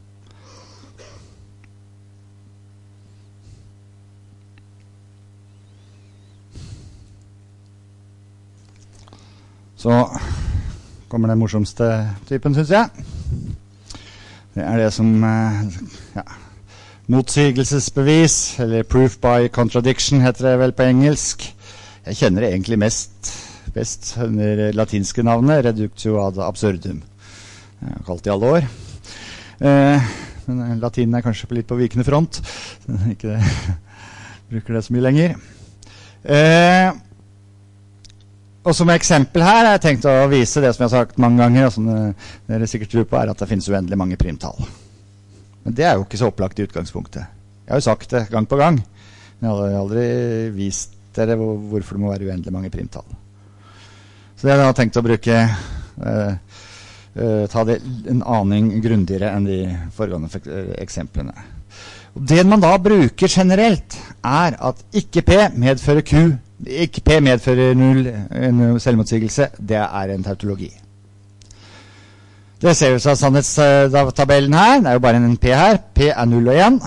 Speaker 1: Så kommer den morsomste typen, synes jeg. Det er det som, ja, motsigelsesbevis, eller proof by contradiction heter det vel på engelsk. Jeg kjenner det egentlig mest best under latinske navnet, reductio ad absurdum. Jeg har kalt det i alle år. Eh, men latinen er kanskje litt på vikende front, så jeg ikke bruker det så mye lenger. Eh, og som eksempel her har jeg tenkt å vise det som jeg har sagt mange ganger, og som dere sikkert tror på, er at det finnes uendelig mange primtall. Men det er jo ikke så opplagt i utgangspunktet. Jeg har jo sagt det gang på gang, men jeg har aldri vist dere hvorfor det må være uendelig mange primtall. Så jeg har tenkt å bruke, uh, uh, ta det en aning grundigere enn de foregående eksemplene. Og det man da bruker generelt er at ikke P medfører Q, ikke P medfører null, en selvmotsigelse, det er en tautologi. Det ser ut av sannhetstabellen her, det er jo bare en P her, P er null og én.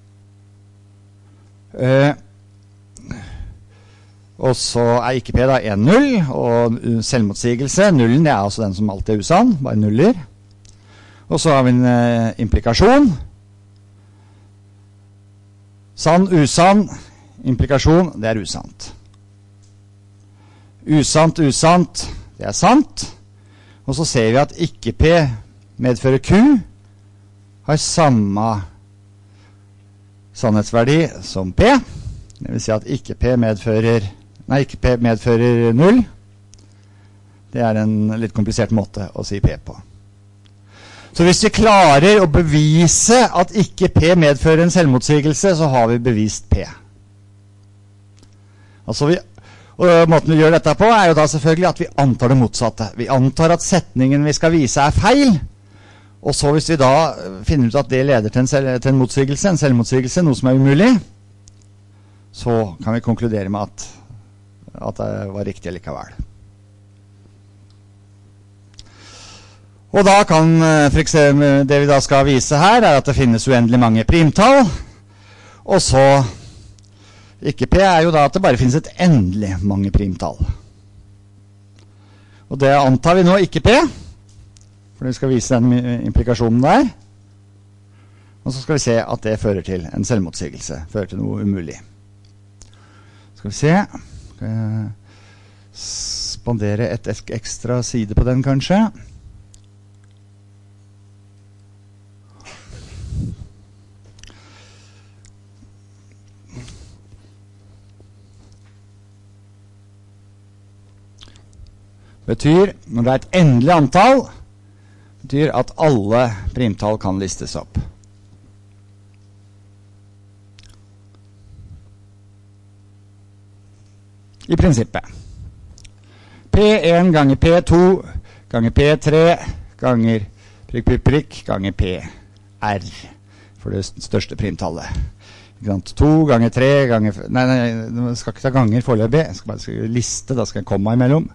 Speaker 1: Uh, Og så er ikke P da en null, og selvmotsigelse, nullen det er altså den som alltid er usann, bare nuller. Og så har vi en eh, implikasjon. Sann, usann, implikasjon, det er usant. Usant, usant, det er sant. Og så ser vi at ikke P medfører Q, har samme sannhetsverdi som P. Det vil si at ikke P medfører Nei, ikke P medfører null. Det er en litt komplisert måte å si P på. Så hvis vi klarer å bevise at ikke P medfører en selvmotsigelse, så har vi bevist P. Altså vi, og måten vi gjør dette på er jo da selvfølgelig at vi antar det motsatte. Vi antar at setningen vi skal vise er feil, og så hvis vi da finner ut at det leder til en, selv, til en motsigelse, en selvmotsigelse, noe som er umulig, så kan vi konkludere med at at det var riktig likevel. Og da kan, for eksempel, det vi da skal vise her, er at det finnes uendelig mange primtall, og så, ikke P er jo da at det bare finnes et endelig mange primtall. Og det antar vi nå ikke P, for vi skal vise den implikasjonen der, og så skal vi se at det fører til en selvmotsigelse, fører til noe umulig. Skal vi se, spandere et ekstra side på den kanskje. Betyr, når det er et endelig antall, betyr at alle primtall kan listes opp. I prinsippet. P en ganger P to ganger P tre ganger prikk, prikk, prikk ganger P R for det største primtallet. to ganger tre ganger... Nei, nei, jeg skal ikke ta ganger foreløpig. Jeg skal bare skal liste, da skal jeg komme imellom.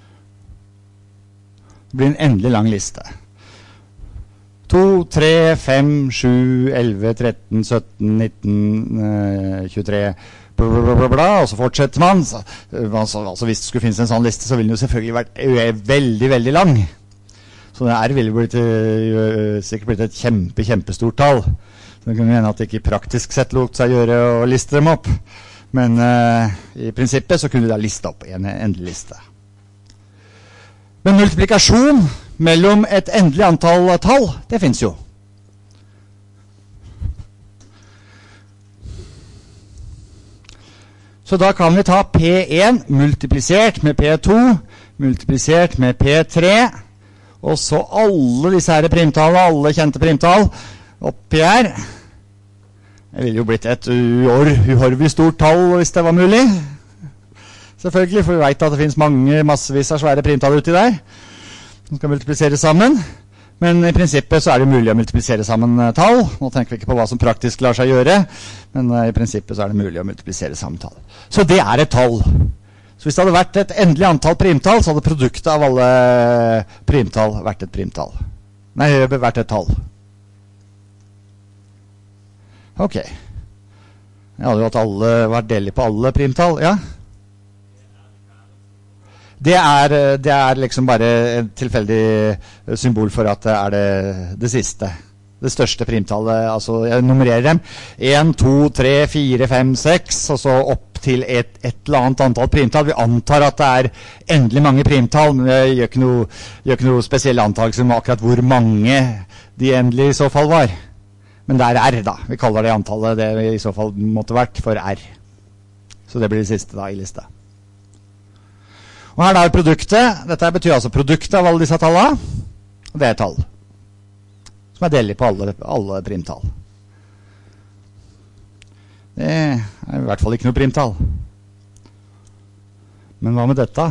Speaker 1: Det blir en endelig lang liste. to, tre, fem, sju, elleve, tretten, sytten, nitten, tjuetre... Blablabla, og så fortsetter man. Så, altså, altså, hvis det skulle finnes en sånn liste, så ville den jo selvfølgelig vært veldig, veldig lang. Så det R ville blitt, uh, sikkert blitt et kjempe, kjempestort tall. Så det kunne hende at det ikke praktisk sett lot seg gjøre å liste dem opp. Men uh, i prinsippet så kunne du da liste opp en endelig liste. Men multiplikasjon mellom et endelig antall tall, det finnes jo. Så da kan vi ta P en multiplisert med P to, multiplisert med P tre, og så alle disse her primtallene, alle kjente primtall, oppi her. Det ville jo blitt et uhorvelig stort tall hvis det var mulig. Selvfølgelig, for vi vet at det finnes mange massevis av svære primtall uti der, som skal multiplisere sammen. Men i prinsippet så er det mulig å multiplisere sammen tall. Nå tenker vi ikke på hva som praktisk lar seg gjøre, men i prinsippet så er det mulig å multiplisere sammen tall. Så det er et tall. Så hvis det hadde vært et endelig antall primtall, så hadde produktet av alle primtall vært et primtall. Nei, vært et tall. Ok. Jeg hadde jo hatt alle, vært delig på alle primtall, ja? Det er, det er liksom bare et tilfeldig symbol for at det er det, det siste. Det største primtallet, altså jeg nummererer dem. en, to, tre, fire, fem, seks, og så opp til et, et eller annet antall primtall. Vi antar at det er endelig mange primtall, men jeg gjør ikke noe, gjør ikke noe spesiell antagelse om akkurat hvor mange de endelig i så fall var. Men det er R da. Vi kaller det antallet det i så fall måtte vært for R. Så det blir det siste da i lista. Og her da er produktet. Dette betyr altså produktet av alle disse tallene. Og det er tall. Som er delig på alle, alle primtall. Det er i hvert fall ikke noe primtall. Men hva med dette?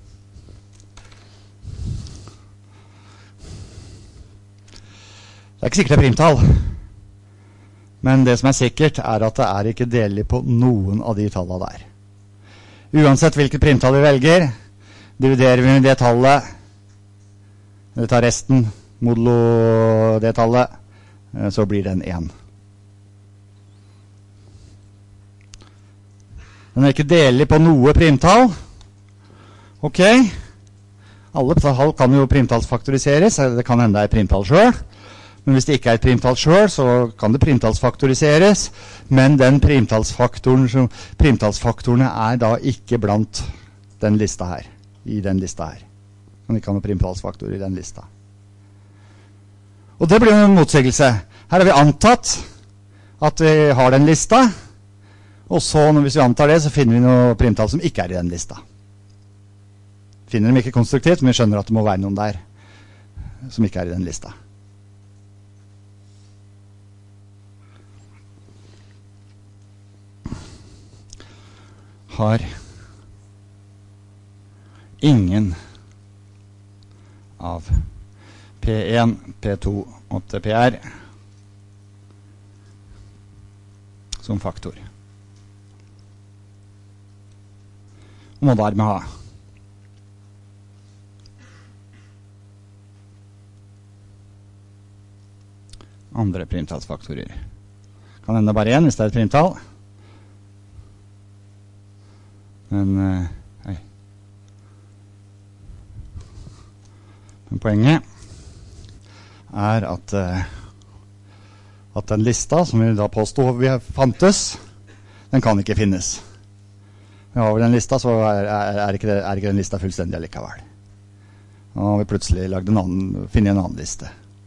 Speaker 1: Det er ikke sikkert det er primtall. Men det som er sikkert er at det er ikke delig på noen av de tallene der. Uansett hvilket primtall vi velger, dividerer vi med det tallet, eller tar resten, modulo det tallet, så blir den én. Den er ikke delig på noe primtall. Ok. Alle tall kan jo primtallsfaktoriseres, det kan hende det er primtall selv. Men hvis det ikke er et primtall selv, så kan det primtallsfaktoriseres. Men den primtallsfaktoren, primtallsfaktorene er da ikke blant den lista her. I den lista her. Kan ikke ha noen primtallsfaktor i den lista. Og det blir en motsigelse. Her har vi antatt at vi har den lista, og så når hvis vi antar det, så finner vi noen primtall som ikke er i den lista. Finner dem ikke konstruktivt, men vi skjønner at det må være noen der som ikke er i den lista. Har ingen av P en, P to og P R som faktor. Og må dermed ha andre primtallsfaktorer. Kan hende bare en hvis det er et primtall. Men nei. Men poenget er at at den lista som vi da påstod vi fantes, den kan ikke finnes. Vi har den lista, så er, er, er, ikke, er ikke den lista fullstendig allikevel. Nå har vi plutselig lagd en annen, finnet en annen liste.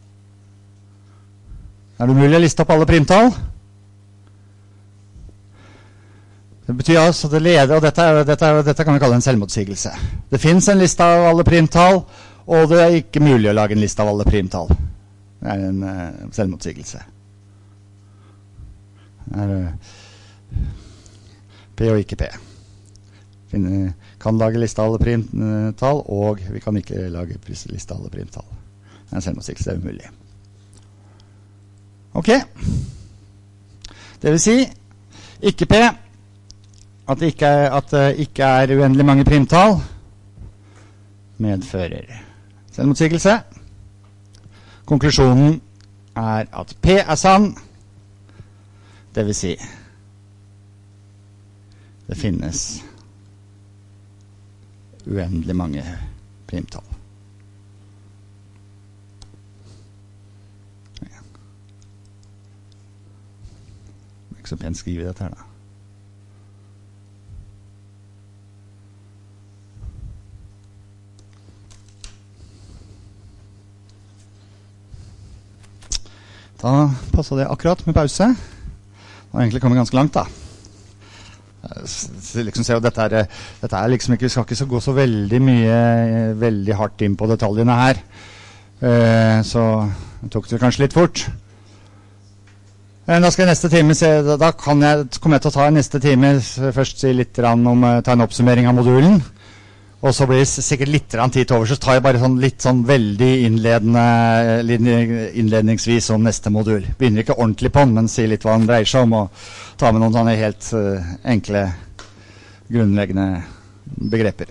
Speaker 1: Er det mulig å liste opp alle primtall? Det betyr altså det leder, og dette, er, dette, er, dette kan vi kalle en selvmotsigelse. Det finnes en liste av alle primtall, og det er ikke mulig å lage en liste av alle primtall. Det er en uh, selvmotsigelse. Det er uh, P og ikke P. Finne, kan lage liste av alle primtall, og vi kan ikke lage liste av alle primtall. Det er en selvmotsigelse, det er umulig. Ok. Det vil si, ikke P, at det ikke er, at det ikke er uendelig mange primtall, medfører selvmotsigelse. Konklusjonen er at P er sann, det vil si, det finnes uendelig mange primtall. Det er ikke så pent skrive dette her da. Da passet det akkurat med pause. Det har egentlig kommet ganske langt da. Liksom se, dette, er, dette er liksom ikke, vi skal ikke så gå så veldig mye, veldig hardt inn på detaljene her. Eh, så det tok det kanskje litt fort. Eh, da skal jeg neste time se, da, da kan jeg, kommer jeg til å ta neste time, først si litt om, ta en oppsummering av modulen. Og så blir det sikkert litt grann tid til over, så tar jeg bare sånn litt sånn veldig innledende, innledningsvis om neste modul. Begynner ikke ordentlig på den, men sier litt hva den dreier seg om, og tar med noen sånne helt uh, enkle, grunnleggende begreper.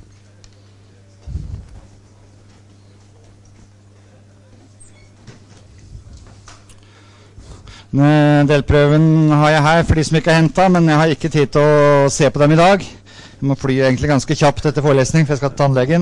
Speaker 1: Delprøven har jeg her for de som ikke har hentet, men jeg har ikke tid til å se på dem i dag. Jeg må fly egentlig ganske kjapt etter forelesning, for jeg skal til tannlegen.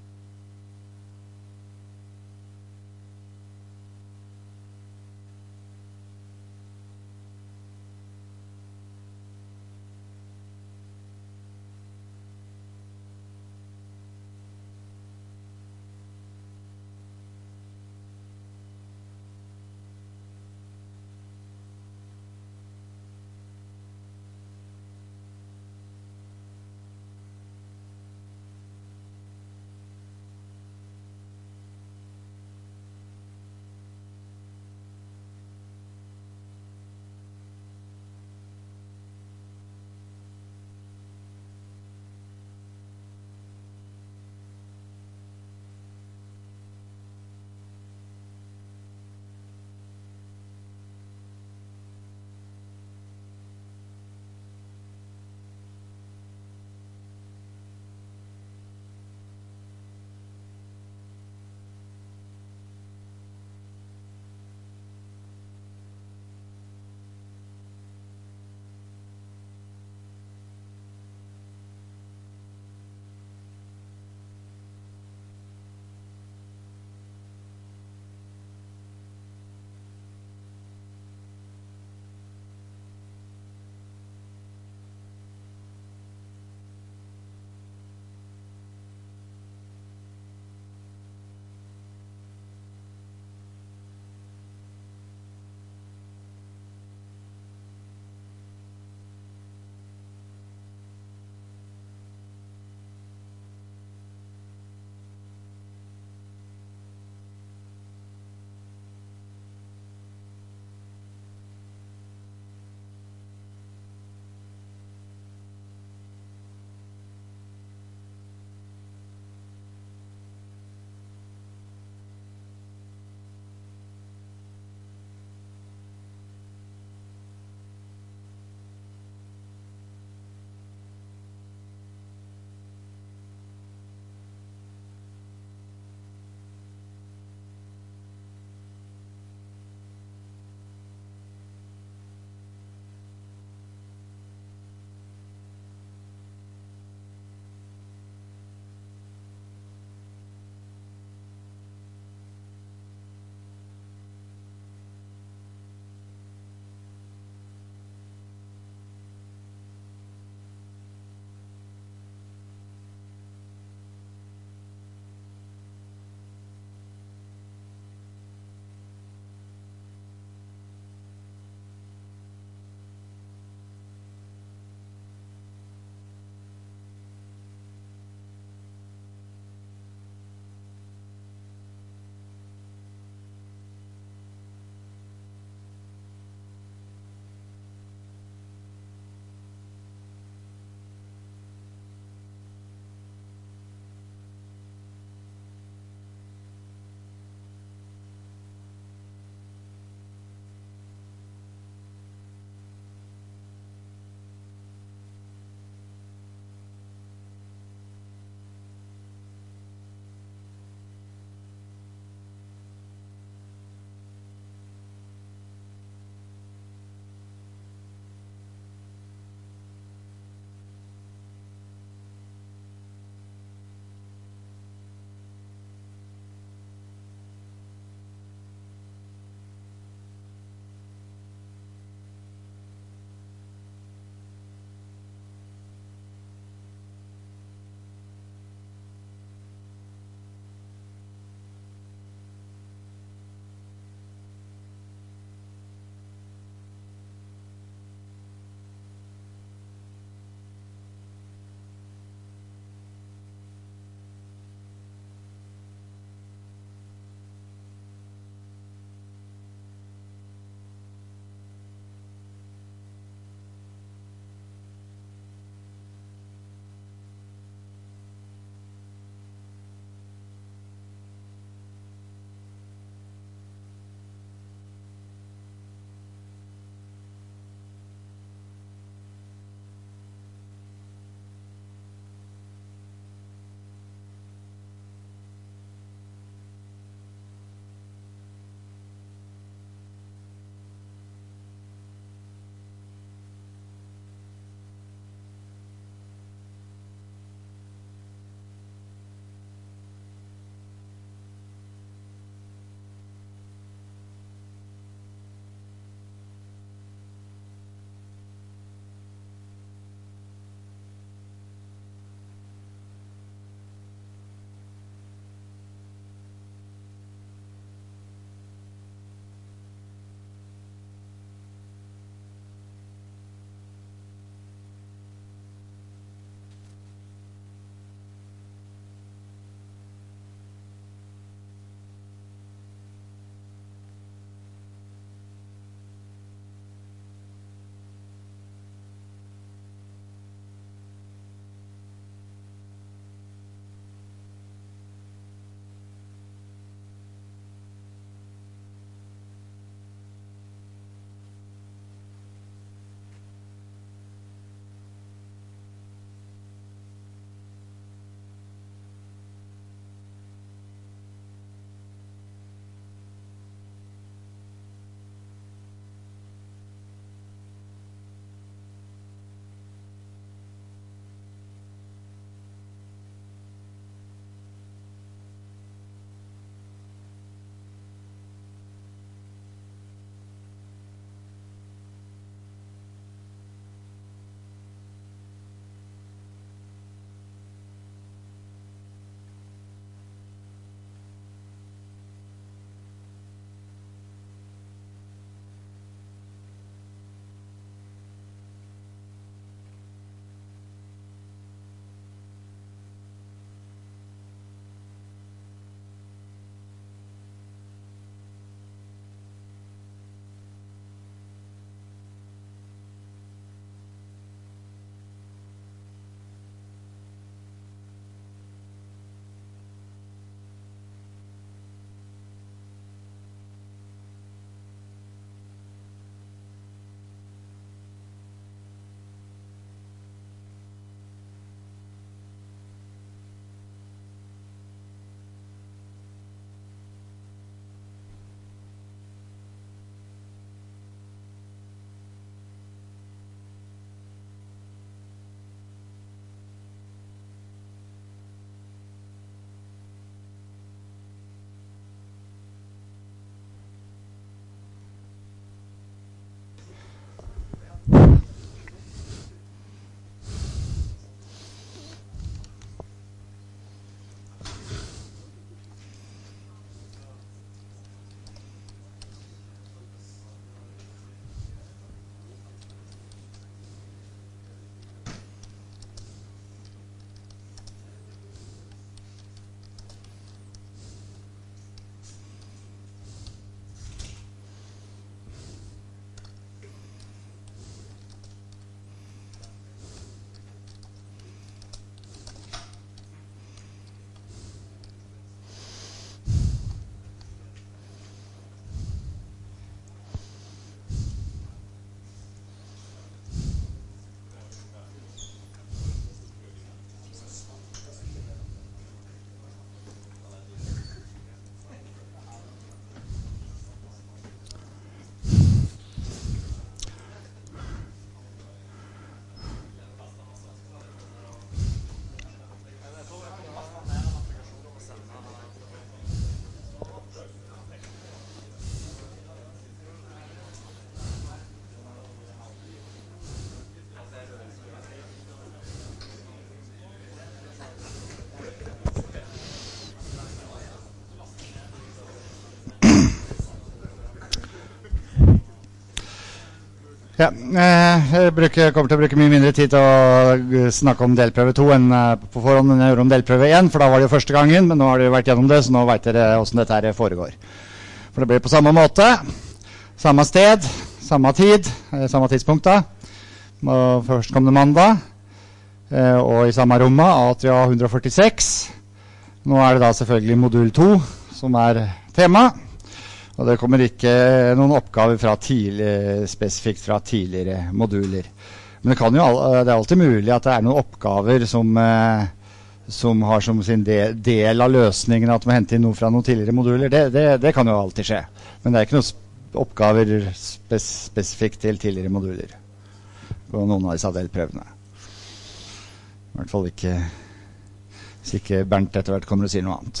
Speaker 1: Ja, jeg bruker, kommer til å bruke mye mindre tid til å snakke om delprøve to enn på forhånd enn jeg gjorde om delprøve én, for da var det jo første gangen, men nå har dere vært gjennom det, så nå vet dere hvordan dette her foregår. For det blir på samme måte, samme sted, samme tid, samme tidspunkt da, førstkommende mandag, og i samme rommet, Atria one førtiseks. Nå er det da selvfølgelig modul to som er tema. Og det kommer ikke noen oppgaver fra tidlig, spesifikt fra tidligere moduler. Men det, kan jo, det er alltid mulig at det er noen oppgaver som, som har som sin del, del av løsningen at man henter inn noe fra noen tidligere moduler. Det, det, det kan jo alltid skje. Men det er ikke noen oppgaver spes, spesifikt til tidligere moduler på noen av disse delprøvene. I hvert fall ikke, hvis ikke Bernt etter hvert kommer og sier noe annet.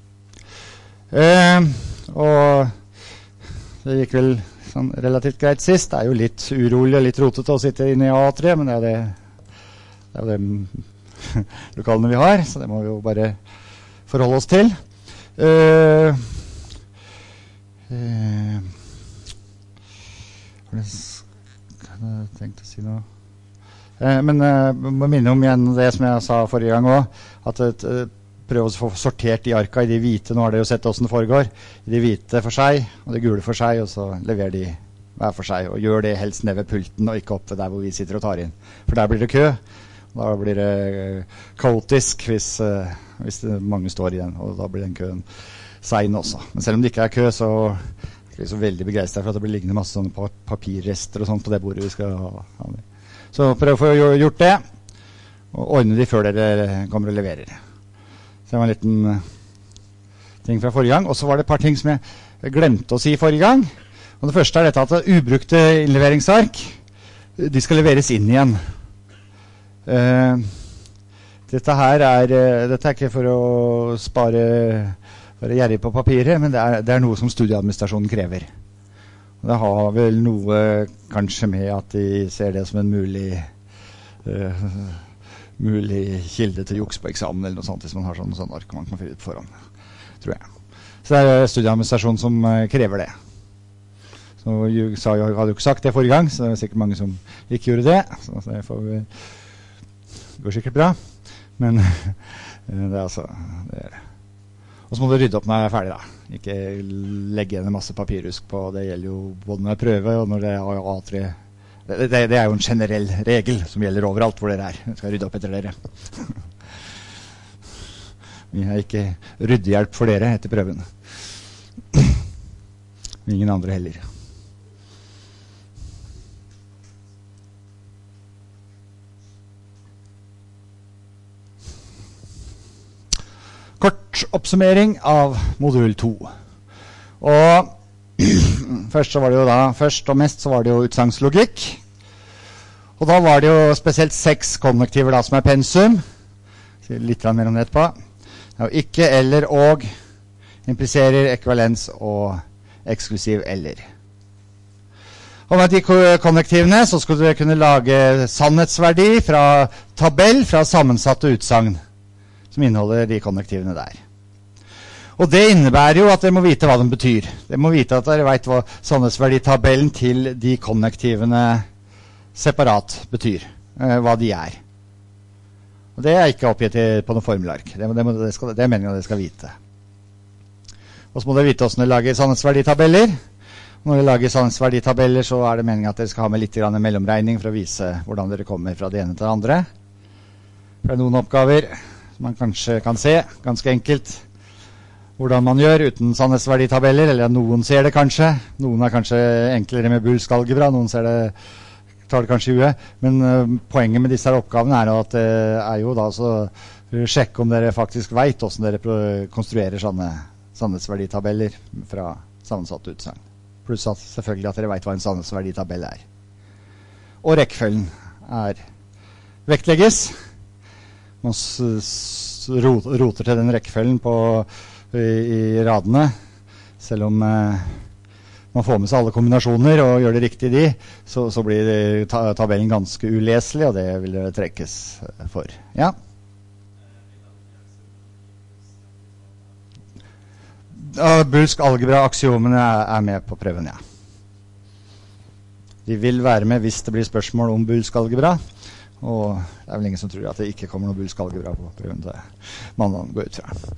Speaker 1: Eh, og det gikk vel sånn relativt greit sist. Det er jo litt urolig og litt rotete å sitte inne i A tre, men det er, det, det er jo de lokalene vi har, så det må vi jo bare forholde oss til. Uh, uh, Hva hadde jeg tenkt å si noe? Uh, men jeg uh, må minne om igjen det som jeg sa forrige gang også, at et uh, prøve å få sortert de arka i de hvite, nå har dere jo sett hvordan det foregår, i de hvite for seg, og de gule for seg, og så leverer de hver for seg, og gjør det helst ned ved pulten, og ikke opp ved der hvor vi sitter og tar inn. For der blir det kø, og da blir det kaotisk hvis, uh, hvis det mange står i den, og da blir den køen sein også. Men selv om det ikke er kø, så er vi så veldig begeistret for at det blir liggende masse sånne papirrester og sånt på det bordet vi skal ha med. Så prøv å få gjort det, og ordne de før dere kommer og leverer. Så det var en liten uh, ting fra forrige gang. Og så var det et par ting som jeg glemte å si forrige gang. Og det første er dette at ubrukte innleveringsark, de skal leveres inn igjen. Uh, dette her er, uh, dette er ikke for å spare, være gjerrig på papiret, men det er, det er noe som studieadministrasjonen krever. Og det har vel noe kanskje med at de ser det som en mulig... Uh, mulig kilde til juks på eksamen eller noe sånt, hvis man har sånn, sånn ark man kan fylle ut på forhånd, tror jeg. Så det er studieadministrasjonen som uh, krever det. Så jeg, sa, jeg hadde jo ikke sagt det forrige gang, så det er sikkert mange som ikke gjorde det, så det får vi, går sikkert bra. Men det er altså... Det er. Og så må du rydde opp når jeg er ferdig da. Ikke legge igjen en masse papirhusk på, det gjelder jo både når jeg prøver og når det er A tre. Det, det, det er jo en generell regel som gjelder overalt hvor dere er. Jeg skal rydde opp etter dere. Vi har ikke ryddehjelp for dere etter prøven. Ingen andre heller. Kort oppsummering av modul to. Og først så var det jo da, først og mest så var det jo utsagslogikk. Og da var det jo spesielt seks konnektiver da som er pensum. Så litt mer om det etterpå. Det er jo ikke, eller, og, impliserer, ekvivalens og eksklusiv eller. Og med de konnektivene så skulle dere kunne lage sannhetsverdi fra tabell fra sammensatte utsagn som inneholder de konnektivene der. Og det innebærer jo at dere må vite hva den betyr. Dere må vite at dere vet hva sannhetsverditabellen til de konnektivene separat betyr, eh, hva de er. Og det er ikke oppgitt på noen formelark. Det, det, det, skal, det er meningen at dere skal vite. Og så må dere vite hvordan dere lager sannhetsverditabeller. Når dere lager sannhetsverditabeller så er det meningen at dere skal ha med litt grann mellomregning for å vise hvordan dere kommer fra det ene til det andre. Det er noen oppgaver som man kanskje kan se, ganske enkelt, hvordan man gjør uten sannhetsverditabeller, eller noen ser det kanskje. Noen er kanskje enklere med bulsk algebra, noen ser det, tar det kanskje i huet. Men uh, poenget med disse oppgavene er at det uh, er jo da så uh, sjekke om dere faktisk vet hvordan dere konstruerer sånne sannhetsverditabeller fra sammensatte utsagn. Pluss at selvfølgelig at dere vet hva en sannhetsverditabell er. Og rekkefølgen er vektlegges. Man roter til den rekkefølgen på I, i radene, selv om eh, man får med seg alle kombinasjoner og gjør det riktig de, så, så blir det, ta, tabellen ganske uleselig, og det vil det trekkes for. Ja? Bulsk algebra, aksiomene er, er med på prøven, ja. de vil være med hvis det blir spørsmål om Boolsk algebra. Og det er vel ingen som tror at det ikke kommer noe Boolsk algebra på prøven til mandagen går ut fra.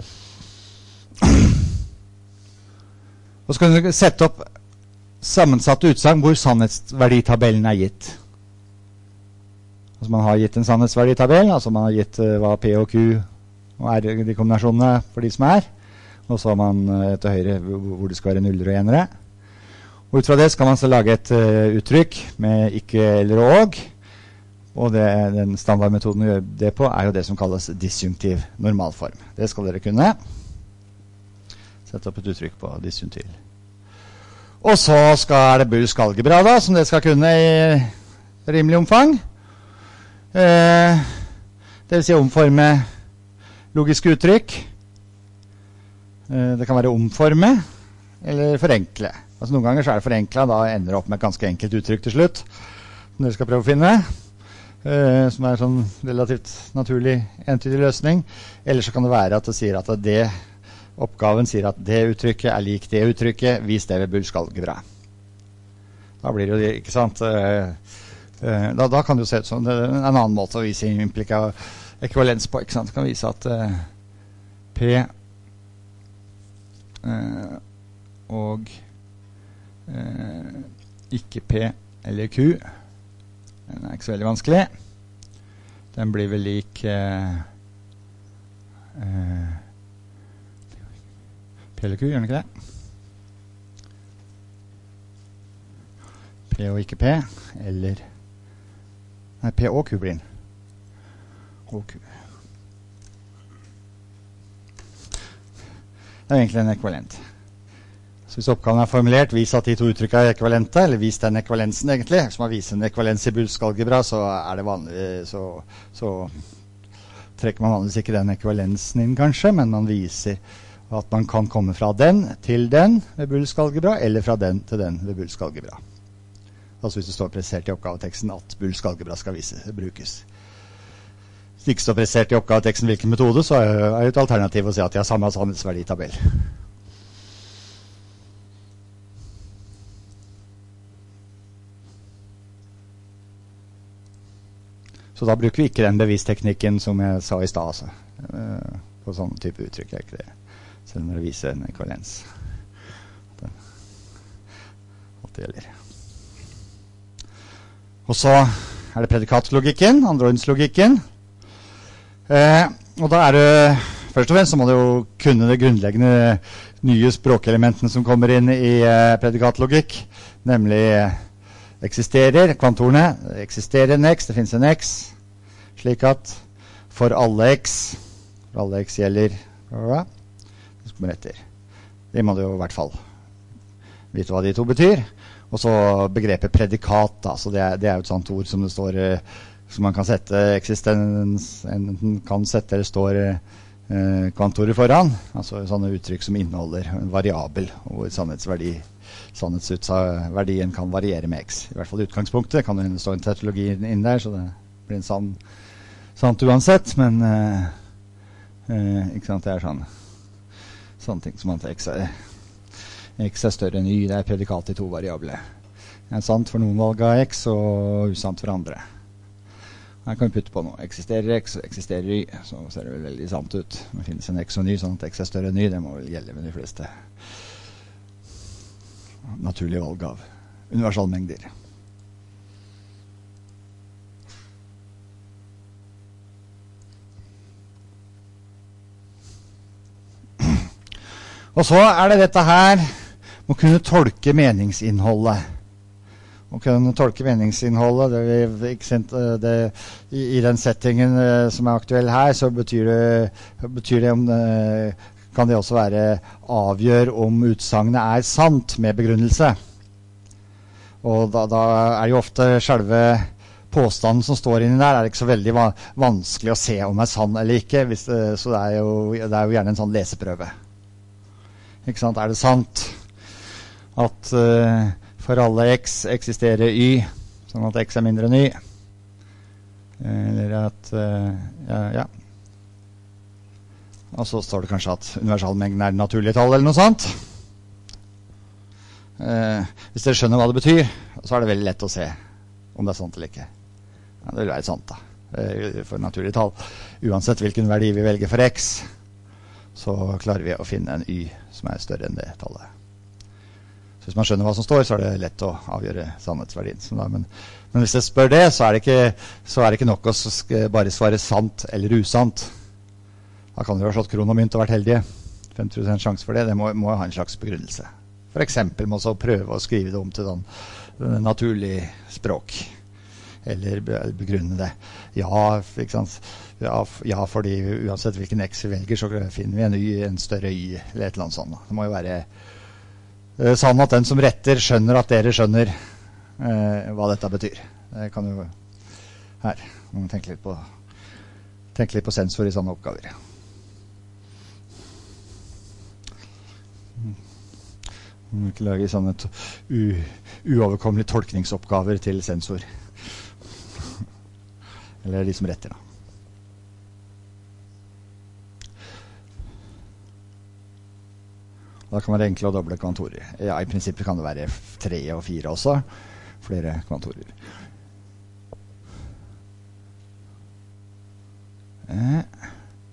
Speaker 1: Og så kan du sette opp sammensatte utsagn hvor sannhetsverditabellen er gitt. Altså man har gitt en sannhetsverditabell, altså man har gitt uh, hva P og Q og R de kombinasjonene for de som er, og så har man uh, til høyre hvor det skal være nuller og enere. Og ut fra det skal man så lage et uh, uttrykk med ikke eller og, og det, den standardmetoden å gjøre det på er jo det som kalles disjunktiv normalform. Det skal dere kunne. Sette opp et uttrykk på disjunktiv. Og så skal det Boolsk algebra da, som dere skal kunne i rimelig omfang. Eh, det vil si omforme logiske uttrykk. Eh, det kan være omforme eller forenkle. Altså noen ganger så er det forenklet, da ender det opp med et ganske enkelt uttrykk til slutt, som dere skal prøve å finne, eh, som er en sånn relativt naturlig, entydig løsning. Eller så kan det være at det sier at det, oppgaven sier at det uttrykket er lik det uttrykket, vis det ved Boolsk algebra. Da blir det jo, ikke sant, eh, Uh, da, da kan det jo se ut som det er en annen måte å vise implika ekvivalens på, ikke sant? Det kan vise at uh, P uh, og uh, ikke P eller Q, den er ikke så veldig vanskelig. Den blir vel lik uh, uh, P eller Q, gjør den ikke det? P og ikke P, eller Nei, P og Q blir den. Og Q. Det er egentlig en ekvivalent. Så hvis oppgaven er formulert, vis at de to uttrykkene er ekvivalente, eller vis den ekvivalensen egentlig. Hvis man viser en ekvivalens i Boolsk algebra, så er det vanlig, så, så trekker man vanligvis ikke den ekvivalensen inn kanskje, men man viser at man kan komme fra den til den ved Boolsk algebra, eller fra den til den ved Boolsk algebra. Altså hvis det står presisert i oppgaveteksten at Boolsk algebra skal vise, brukes. Hvis det ikke står presisert i oppgaveteksten hvilken metode, så er det et alternativ å si at de har samme sannhetsverditabell. Så da bruker vi ikke den bevisteknikken som jeg sa i sted, altså. På sånn type uttrykk er ikke det. Selv om det viser en ekvivalens. Alt det gjelder. Og så er det predikatlogikken, andreordenslogikken. Eh, og da er det, først og fremst så må du jo kunne det grunnleggende nye språkelementene som kommer inn i eh, predikatlogikk, nemlig eh, eksisterer, kvantorene, eksisterer en x, det finnes en x, slik at for alle x, for alle x gjelder, hva? Det kommer etter. Det må du jo i hvert fall vite hva de to betyr. Og så begrepet predikat, da, så det er, det er jo et sånt ord som det står, som man kan sette eksistens, enten kan sette eller står eh, kvantorer foran, altså sånne uttrykk som inneholder en variabel, og hvor sannhetsverdi, sannhetsverdien kan variere med x. I hvert fall utgangspunktet, kan det stå en tautologi inn der, så det blir en sann, sant uansett, men eh, eh, ikke sant, det er sånn, sånne ting som man tar x er, x er større enn y, det er predikat i to variable. Det er sant for noen valg av x, og usant for andre. Her kan vi putte på noe. Eksisterer x, eksisterer y, så ser det vel veldig sant ut. Det finnes en x og en y, sånn at x er større enn y, det må vel gjelde med de fleste naturlige valg av universalmengder. Og så er det dette her, må kunne tolke meningsinnholdet. Må kunne tolke meningsinnholdet, det, ikke sant, det, i, i den settingen som er aktuell her, så betyr det, betyr det om, kan det også være avgjør om utsagnet er sant med begrunnelse. Og da, da er det jo ofte selve påstanden som står inni der, er det ikke så veldig va- vanskelig å se om det er sann eller ikke, hvis det, så det er, jo, det er jo gjerne en sånn leseprøve. Ikke sant? Er det sant at uh, for alle x eksisterer y, sånn at x er mindre enn y? Eller at, uh, ja, ja. Og så står det kanskje at universalmengden er naturlig tall eller noe sånt. Eh, hvis dere skjønner hva det betyr, så er det veldig lett å se om det er sant eller ikke. Ja, det vil være sant da, eh, for naturlig tall. Uansett hvilken verdi vi velger for x, så klarer vi å finne en y som er større enn det tallet. Så hvis man skjønner hva som står, så er det lett å avgjøre sannhetsverdien. Så da, men, men hvis jeg spør det, så er det ikke, så er det ikke nok å bare svare sant eller usant. Da kan dere ha slått kron og mynt og vært heldige. femti prosent sjanse for det, det må, må ha en slags begrunnelse. For eksempel må man prøve å skrive det om til sånn naturlig språk. Eller begrunne det. Ja, ikke sant? Ja, ja, fordi uansett hvilken x vi velger, så finner vi en y, en større y, eller et eller annet sånt. Det må jo være eh, sånn at den som retter skjønner at dere skjønner eh, hva dette betyr. Det kan jo her, må man tenke litt på, tenke litt på sensor i sånne oppgaver. Man må ikke lage sånne u, uoverkommelige tolkningsoppgaver til sensor. Eller de som retter da. Da kan det være enkle og doble kvantorer. Ja, i prinsippet kan det være tre og fire også. Flere kvantorer. Eh.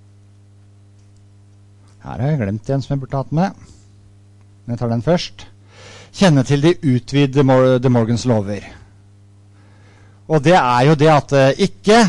Speaker 1: Her har jeg glemt en som jeg burde hatt med. Jeg tar den først. Kjenne til de utvidede De Morgans lover. Og det er jo det at det ikke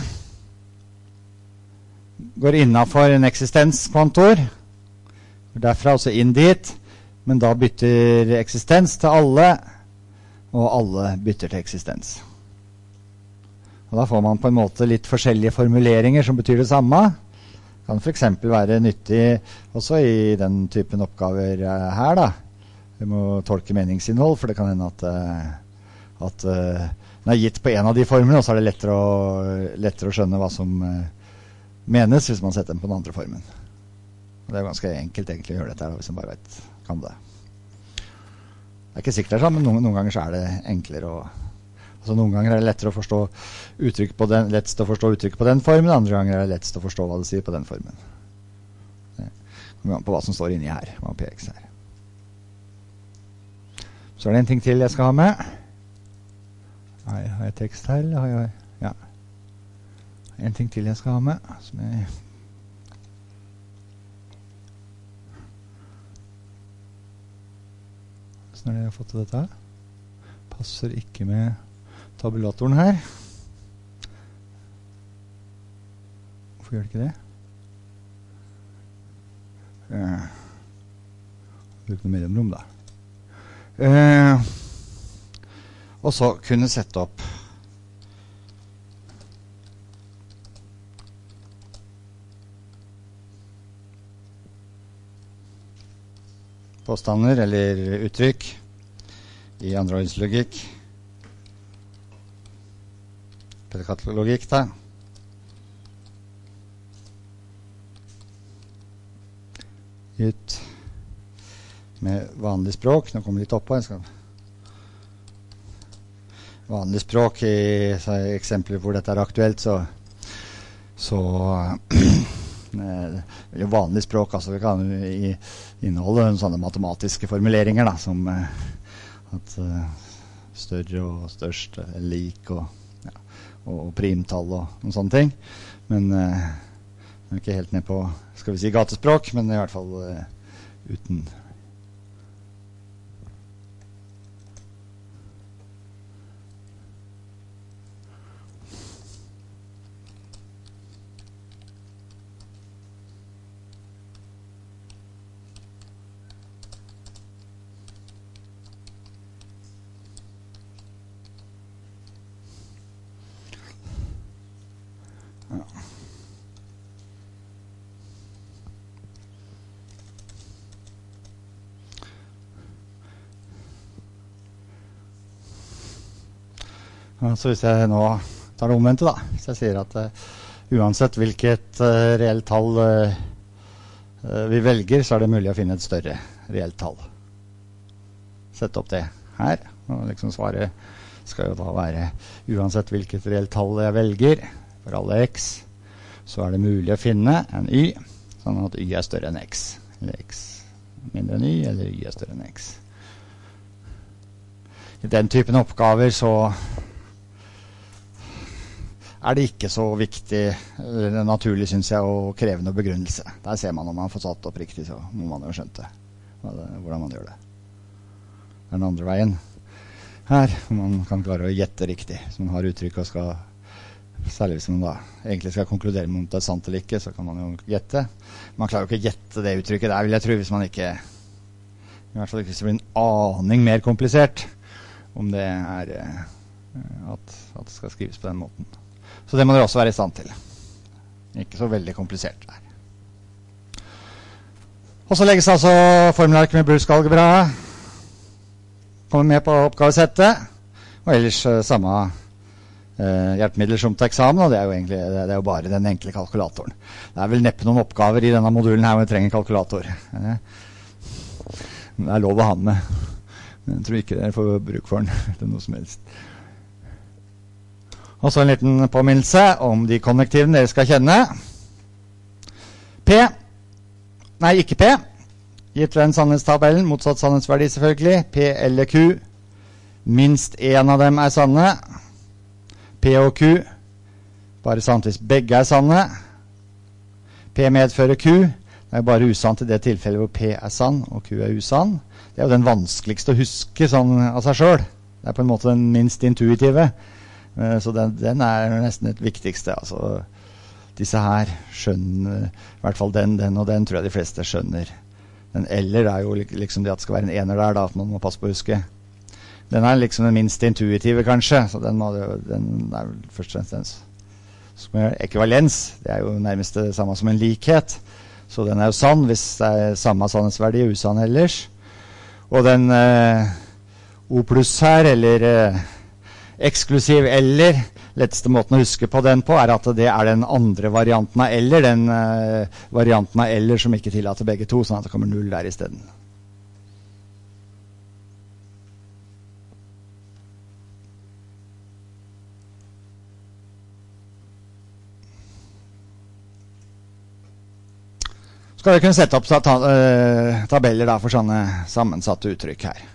Speaker 1: går innenfor en eksistenskvantor. Derfra også inn dit. Men da bytter eksistens til alle, og alle bytter til eksistens. Og da får man på en måte litt forskjellige formuleringer som betyr det samme. Det kan for eksempel være nyttig også i den typen oppgaver her da. Vi må tolke meningsinnhold, for det kan hende at, at den er gitt på en av de formene, og så er det lettere å, lettere å skjønne hva som menes hvis man setter den på den andre formen. Og det er ganske enkelt egentlig å gjøre dette her, hvis man bare vet, kan det. Det er ikke sikkert det er sånn, men noen, noen ganger så er det enklere å... Altså noen ganger er det lettere å forstå uttrykk på den, lettest å forstå uttrykk på den formen, andre ganger er det lettest å forstå hva det sier på den formen. Det kommer an på hva som står inni her, hva P X er. Så er det en ting til jeg skal ha med. Har jeg, har jeg tekst her, eller har jeg... Ja. En ting til jeg skal ha med, som jeg... Hvordan er det jeg har fått til dette? Passer ikke med tabulatoren her. Hvorfor gjør det ikke det? Ja. Bruk noe mellomrom da. Uh, og så kunne sette opp påstander eller uttrykk i andreordens-logikk, predikatlogikk da, ut med vanlig språk. Nå kommer litt oppå, jeg skal vanlig språk i eksempler hvor dette er aktuelt, så så vanlig språk, altså vi kan i, inneholde sånne matematiske formuleringer da, som at uh, større og størst er lik og, ja, og, og primtall og noen sånne ting, men uh, jeg er ikke helt ned på, skal vi si gatespråk, men i hvert fall uh, uten. Så hvis jeg nå tar det omvendte da, hvis jeg sier at uh, uansett hvilket uh, reelt tall uh, uh, vi velger, så er det mulig å finne et større reelt tall. Sett opp det her, og liksom svaret skal jo da være uansett hvilket reelt tall jeg velger for alle x, så er det mulig å finne en y, sånn at y er større enn x, eller x mindre enn y, eller y er større enn x. i den typen oppgaver så er det ikke så viktig, eller naturlig synes jeg, å kreve noe begrunnelse. Der ser man om man får satt opp riktig, så må man jo skjønne hvordan man gjør det. Det er den andre veien her, hvor man kan klare å gjette riktig, så man har uttrykk og skal, særlig hvis man da egentlig skal konkludere med om det er sant eller ikke, så kan man jo gjette. Man klarer jo ikke å gjette det uttrykket der, vil jeg tro, hvis man ikke, i hvert fall ikke hvis det blir en aning mer komplisert, om det er at, at det skal skrives på den måten. Så det må dere også være i stand til. Ikke så veldig komplisert der. Og så legges altså formulark med brussk algebra. Kommer med på oppgavesettet. Og ellers uh, samme uh, hjelpemidler som til eksamen, og det er jo egentlig det er jo bare den enkle kalkulatoren. Det er vel neppe noen oppgaver i denne modulen her hvor vi trenger kalkulator. Uh, det er lov å ha den med. Jeg tror ikke dere får bruk for den til noe som helst. Og så en liten påminnelse om de konnektivene dere skal kjenne. P, nei ikke P, gitt ved den sannhetstabellen, motsatt sannhetsverdi selvfølgelig, P eller Q, minst en av dem er sanne, P og Q, bare sant hvis begge er sanne, P medfører Q, det er bare usant i det tilfellet hvor P er sann og Q er usann. Det er jo den vanskeligste å huske sånn av seg selv. Det er på en måte den minst intuitive. Så den, den er nesten det viktigste. Altså, disse her skjønner, i hvert fall den, den og den, tror jeg de fleste skjønner. Den eller er jo liksom det at det skal være en ener der, da, at man må passe på å huske. Den er liksom den minst intuitive, kanskje, så den, må, den er først og fremst den som er ekvivalens. Det er jo nærmest det samme som en likhet. Så den er jo sann hvis det er samme sannhetsverdi og usann ellers. Og den eh, O pluss her, eller... Eh, eksklusiv eller, letteste måten å huske på den på er at det er den andre varianten av eller, den uh, varianten av eller som ikke tillater begge to, sånn at det kommer null der i stedet. Skal dere kunne sette opp ta, ta, uh, tabeller da, for sånne sammensatte uttrykk her.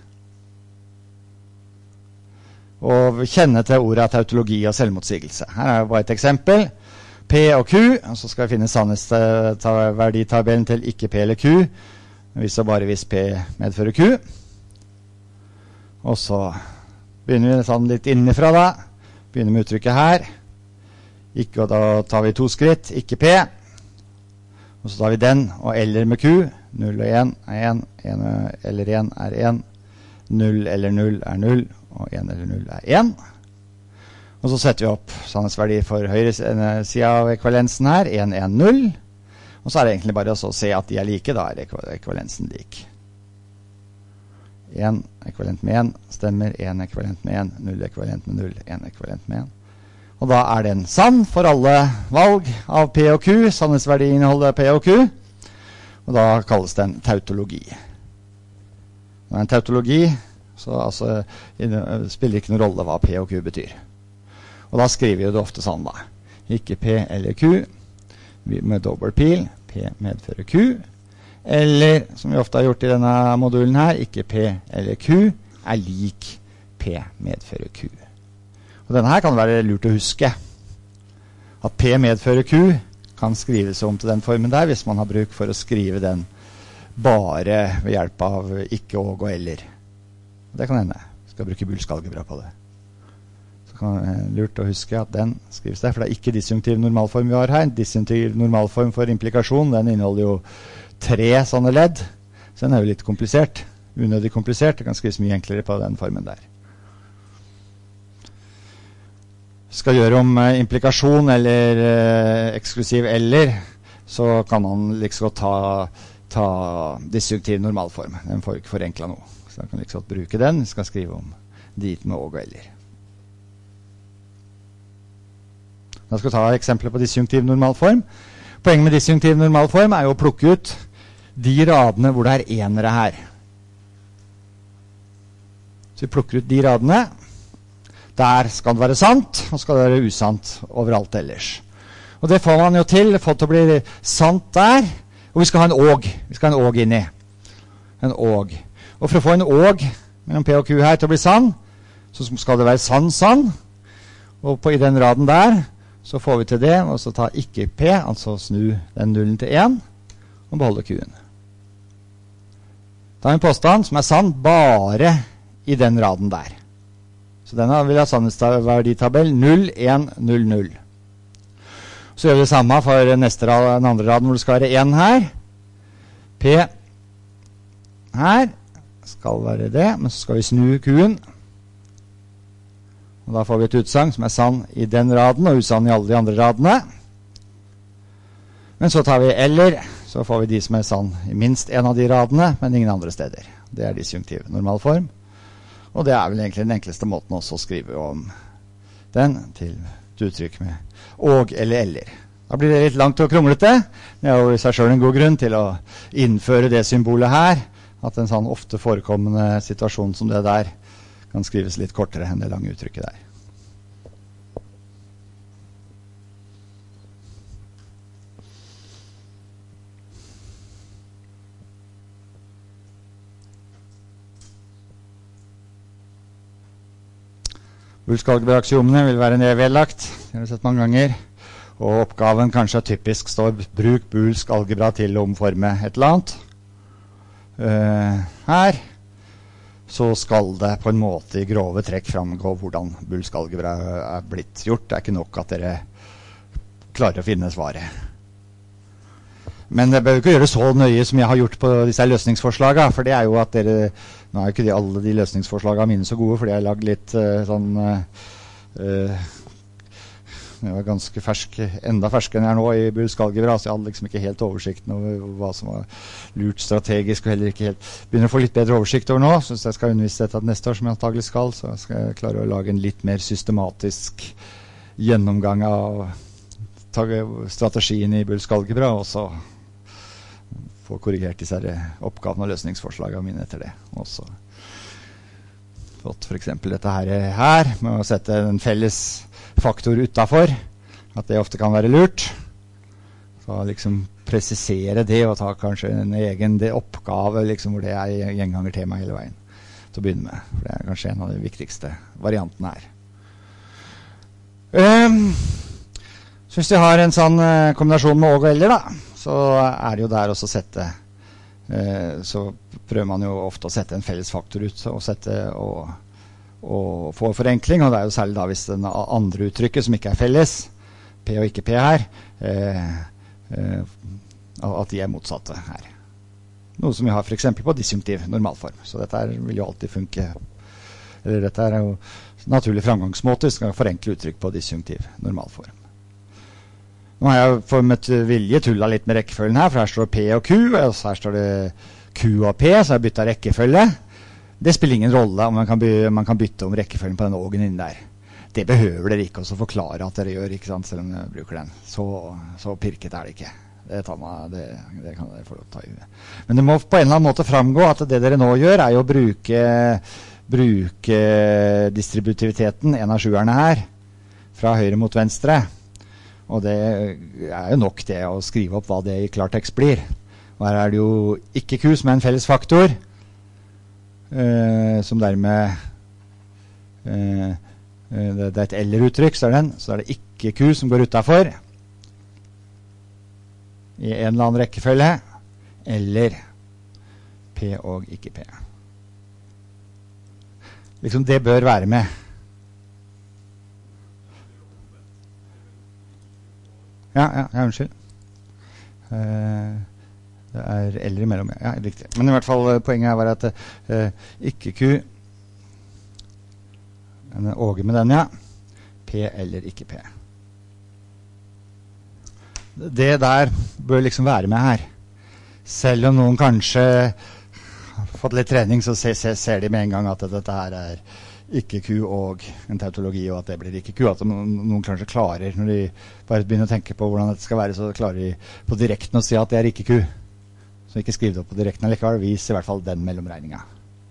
Speaker 1: Og kjenne til ordet tautologi og selvmotsigelse. Her er bare et eksempel. P og Q, og så skal vi finne sannhetsverditabellen til ikke P eller Q, hvis og bare hvis P medfører Q. Og så begynner vi sånn litt innifra da. Begynner med uttrykket her. Ikke, og da tar vi to skritt, ikke P. Og så tar vi den, og eller med Q. null og en er en, en eller en er en. null eller null er null. Og en eller null er en. Og så setter vi opp sannhetsverdi for høyre siden av ekvivalensen her, en, en, null. Og så er det egentlig bare å se at de er like, da er ekvivalensen lik. en ekvivalent med en stemmer, en ekvivalent med en, null ekvivalent med null, en ekvivalent med en. Og da er den sann for alle valg av P og Q, sannhetsverdiinnholdet P og Q. Og da kalles den tautologi. Det er en tautologi, så altså, det spiller ikke noen rolle hva P og Q betyr. Og da skriver vi det ofte sånn da. Ikke P eller Q, med dobbeltpil, P medfører Q, eller, som vi ofte har gjort i denne modulen her, ikke P eller Q er lik P medfører Q. Og denne her kan være lurt å huske. At P medfører Q kan skrives om til den formen der, hvis man har bruk for å skrive den bare ved hjelp av ikke og og eller. Det kan hende. Jeg skal bruke brussk algebra på det. Så kan det være lurt å huske at den skrives der, for det er ikke disjunktiv normalform vi har her. Disjunktiv normalform for implikasjon, den inneholder jo tre sånne ledd. Så den er jo litt komplisert. Unødig komplisert. Det kan skrives mye enklere på den formen der. Skal gjøre om uh, implikasjon eller uh, eksklusiv eller, så kan man liksom ta, ta disjunktiv normalform. Den får ikke forenklet noe. Så jeg kan liksom bruke den. Jeg skal skrive om dit med og eller. Da skal jeg ta eksempler på disjunktiv normalform. Poenget med disjunktiv normalform er jo å plukke ut de radene hvor det er enere her. Så vi plukker ut de radene. Der skal det være sant, og skal det være usant overalt ellers. Og det får man jo til, får til å bli sant der, og vi skal ha en og. Vi skal ha en og inni. En og. Og for å få en og mellom P og Q her til å bli sann, så skal det være sann, sann. Og på, i den raden der, så får vi til det, og så ta ikke P, altså snu den nullen til én, og beholde Q-en. Da har vi en påstand som er sann bare i den raden der. Så denne vil ha sannhetsverditabell null, én, null, null. Så gjør vi det samme for neste rad, den andre raden hvor det skal være én her. P her skal være det, men så skal vi snu Q-en. Og da får vi et utsagn som er sann i den raden, og usann i alle de andre radene. Men så tar vi eller, så får vi de som er sann i minst en av de radene, men ingen andre steder. Det er disjunktiv normalform. Og det er vel egentlig den enkleste måten også å skrive om den til et uttrykk med og eller eller. Da blir det litt langt og kronglete. Det er jo i seg selv en god grunn til å innføre det symbolet her, at en sånn ofte forekommende situasjon som det der kan skrives litt kortere enn det lange uttrykket der. Boolsk-algebra-aksiomene vil være nedvedlagt, det har vi sett mange ganger, og oppgaven kanskje typisk står bruk boolsk-algebra til å omforme et eller annet. Uh, her så skal det på en måte i grove trekk framgå hvordan boolsk-algebra er blitt gjort. Det er ikke nok at dere klarer å finne svaret. Men det bør ikke gjøre så nøye som jeg har gjort på disse løsningsforslagene, for det er jo at dere, nå er jo ikke de, alle de løsningsforslagene mine så gode, fordi jeg har lagd litt uh, sånn, uh, jeg var ganske fersk, enda ferskere enn jeg er nå i boolsk-algebra, så jeg hadde liksom ikke helt oversikten over hva som var lurt strategisk, og heller ikke helt, begynner å få litt bedre oversikt over nå, så hvis jeg skal undervise dette neste år som jeg antagelig skal, så skal jeg klare å lage en litt mer systematisk gjennomgang av strategien i boolsk-algebra, og så få korrigert disse oppgavene og løsningsforslagene mine etter det. Også fått for eksempel dette her, her med å sette en felles faktor utenfor, at det ofte kan være lurt. Så liksom presisere det og ta kanskje en egen oppgave liksom, hvor det er gjengangertema hele veien til å begynne med. For det er kanskje en av de viktigste variantene her. Um, så hvis vi har en sånn uh, kombinasjon med og og eller da, så er det jo der også å sette, uh, så prøver man jo ofte å sette en felles faktor ut og sette og og få forenkling, og det er jo særlig da hvis den andre uttrykket som ikke er felles, P og ikke P her, eh, eh, at de er motsatte her. Noe som vi har for eksempel på disjunktiv normalform, så dette her vil jo alltid funke, eller dette er jo naturlig framgangsmåte, vi skal forenkle uttrykk på disjunktiv normalform. Nå har jeg for med vilje tullet litt med rekkefølgen her, for her står P og Q, og så her står det Q og P, så jeg byttet rekkefølge. Det spiller ingen rolle om man kan, by man kan bytte om rekkefølgen på den ågen inn der. Det behøver dere ikke også forklare at dere gjør, ikke sant, selv om dere bruker den. Så, så pirket er det ikke. Det, tar man, det, det kan dere få lov til å ta i. Men det må på en eller annen måte framgå at det dere nå gjør er jo å bruke, bruke distributiviteten, en av sjuerne her, fra høyre mot venstre. Og det er jo nok det å skrive opp hva det i klartekst blir. Og her er det jo ikke Q som er en felles faktor, Uh, som dermed uh, uh, det, det er et eller-uttrykk, så er, den, så er det ikke Q som går utenfor i en eller annen rekkefølge, eller P og ikke P. Liksom det bør være med. Ja, ja, ja unnskyld. Uh, Det er eller imellom, ja, riktig. Men i hvert fall poenget var at uh, ikke Q, en åge med den, ja. P eller ikke P. Det der bør liksom være med her. Selv om noen kanskje har fått litt trening, så ser, ser, ser de med en gang at dette her er ikke Q og en tautologi, og at det blir ikke Q. At noen, noen kanskje klarer, når de bare begynner å tenke på hvordan dette skal være, så klarer de på direkten å si at det er ikke Q. Så ikke skriv det opp på direkten likevel, vis i hvert fall den mellomregningen.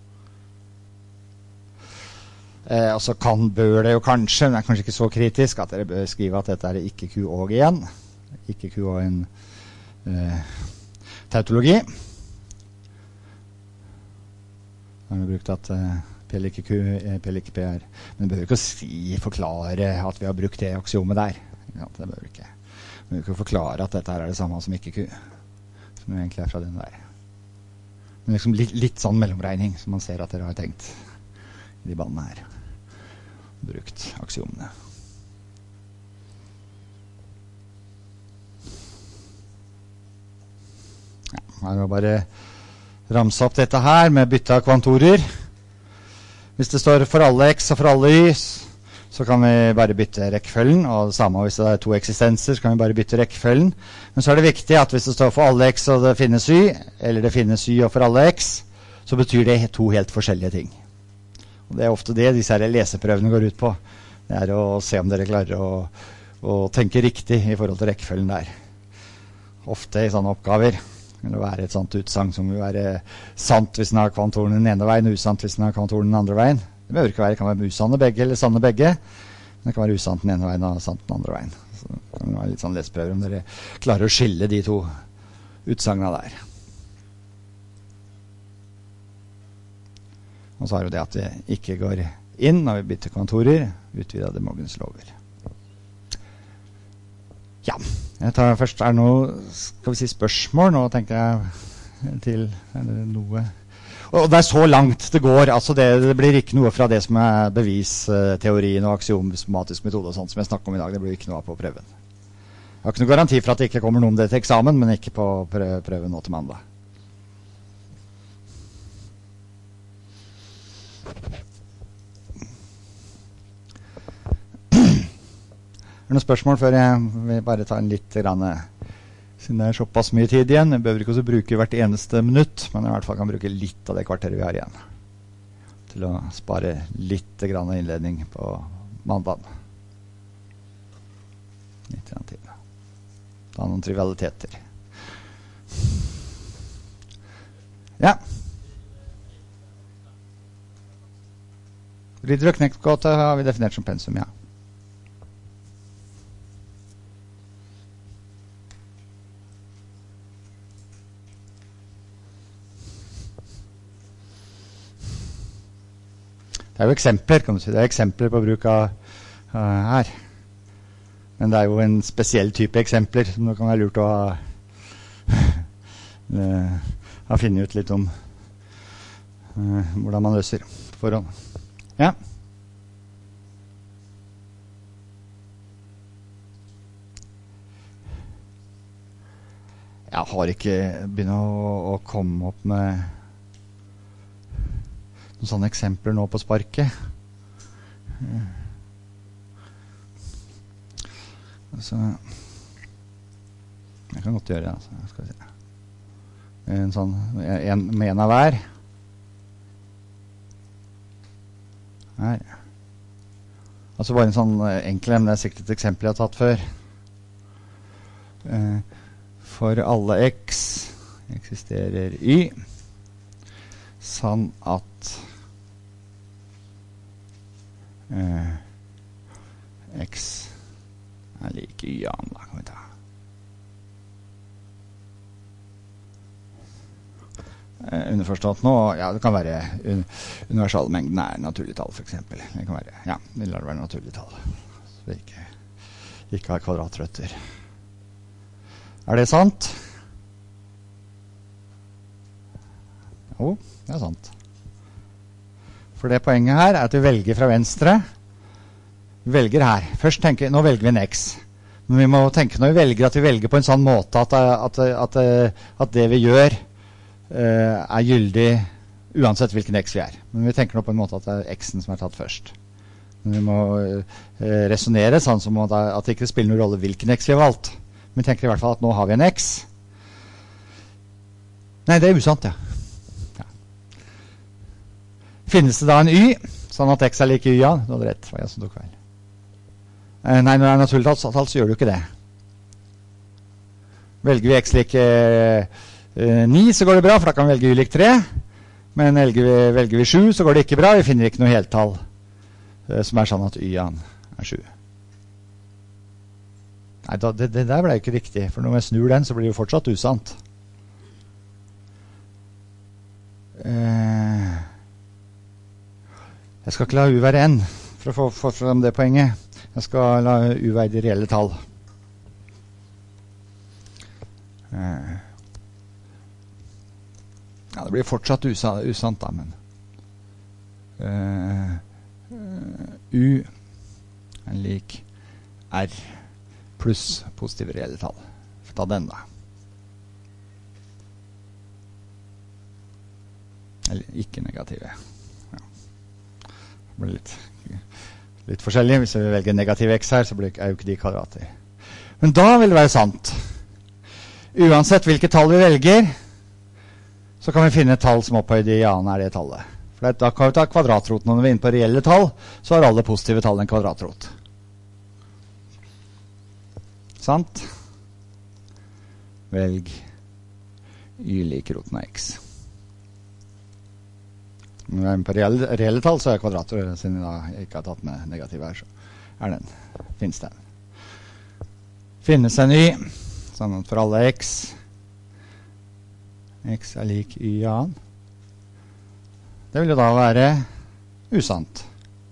Speaker 1: Eh, og så kan, bør det jo kanskje, men det er kanskje ikke så kritisk, at dere bør skrive at dette er ikke Q og igjen. Ikke Q og en eh, tautologi. Da har vi brukt at eh, P eller ikke Q, P eller ikke P er. Men det behøver ikke å si, forklare at vi har brukt det aksiomet der. Ja, det behøver ikke. Det behøver ikke å forklare at dette er det samme som ikke Q. Som egentlig er fra den der. Men liksom litt, litt sånn mellomregning, som man ser at dere har tenkt i de bandene her. Brukt aksiomene. Ja, her er bare ramse opp dette her med bytte av kvantorer. Hvis det står for alle x og for alle y, så kan vi bare bytte rekkefølgen, og det samme hvis det er to eksistenser, så kan vi bare bytte rekkefølgen. Men så er det viktig at hvis det står for alle x og det finnes y, eller det finnes y og for alle x, så betyr det to helt forskjellige ting. Og det er ofte det disse her leseprøvene går ut på. Det er å se om dere klarer å, å tenke riktig i forhold til rekkefølgen der. Ofte i sånne oppgaver vil det være et sånt utsagn som vil være sant hvis den har kvantoren den ene veien, og usant hvis den har kvantoren den andre veien. Det behøver ikke være, det kan være usanne begge eller sanne begge, men det kan være usant den ene veien og sant den andre veien. Så det kan være litt sånn leseprøver om dere klarer å skille de to utsagna der. Og så er det det at vi ikke går inn når vi bytter kvantorer, utvidet De Morgens lover. Ja, jeg tar først, er det noe, skal vi si spørsmål, nå tenker jeg til, er det noe, og det er så langt det går, altså det, det blir ikke noe fra det som er bevisteorien og aksiomsmatisk metode og sånt som jeg snakker om i dag, det blir ikke noe på prøven. Jeg har ikke noe garanti for at det ikke kommer noe om det til eksamen, men ikke på prøven nå til mandag. Er det noen spørsmål før jeg vil bare ta en litt grann, siden det er såpass mye tid igjen. Jeg behøver ikke også bruke hvert eneste minutt, men jeg i hvert fall kan bruke litt av det kvarteret vi har igjen til å spare litt grann innledning på mandag. Litt grann tid. Ta noen trivialiteter. Ja. Ridder og knektgåte har vi definert som pensum, ja. Det er jo eksempler, kan du si. Det er eksempler på bruk av uh, her. Men det er jo en spesiell type eksempler som det kan være lurt å ha, uh, ha finnet ut litt om uh, hvordan man løser forhånd. Ja. Jeg har ikke begynt å, å komme opp med noen sånne eksempler nå på sparket. Altså, jeg kan godt gjøre det, altså. Skal vi se. En sånn, en, med en av hver. Her. Altså bare en sånn enkel, men det er sikkert et eksempel jeg har tatt før. For alle x eksisterer y, sånn at Uh, x er like y-an, da kan vi ta. Uh, underforstått nå, ja, det kan være un universalmengden er naturlig tall, for eksempel. Det kan være, ja, vi lar det være naturlig tall. Så vi ikke, ikke har kvadratrøtter. Er det sant? Jo, det er sant. For det poenget her er at vi velger fra venstre. Vi velger her. Først tenker, nå velger vi en x. Men vi må tenke når vi velger at vi velger på en sånn måte at, at, at, at det vi gjør uh, er gyldig uansett hvilken x vi er. Men vi tenker nå på en måte at det er x'en som er tatt først. Men vi må uh, resonere sånn som at, at det ikke spiller noen rolle hvilken x vi har valgt. Men vi tenker i hvert fall at nå har vi en x. Nei, det er usant, ja. Finnes det da en y, sånn at x er like y-an? Du hadde rett, var jeg som tok feil. Eh, nei, når det er naturlig tall, så, så gjør du ikke det. Velger vi x like eh, ni, så går det bra, for da kan vi velge y like tre. Men velger vi, velger vi sju, så går det ikke bra. Vi finner ikke noe heltall eh, som er sånn at y-an er sju. Nei, da, det, det der ble ikke riktig, for når jeg snur den, så blir det jo fortsatt usant. Eh... Jeg skal ikke la U være N for å få, få frem det poenget. Jeg skal la U være de reelle tall. Uh, ja, det blir fortsatt usant, usant da, men uh, uh, U er lik R pluss positive reelle tall. Ta den da. Eller ikke negative. Ja. Det blir litt, litt forskjellig. Hvis vi velger negativ x her, så blir, er jo ikke de kvadrater. Men da vil det være sant. Uansett hvilke tall vi velger, så kan vi finne et tall som opphøyd i ja-en er det tallet. For det, da kan vi ta kvadratroten. Når vi er inne på reelle tall, så har alle positive tall en kvadratrot. Sant? Velg y lik roten av x. Når vi er på reelle, reelle tall, så er kvadrater, siden jeg da ikke har tatt med negativ her, så er den, finnes den. Finnes en y, sånn at for alle x, x er lik y a-en. Det vil jo da være usant.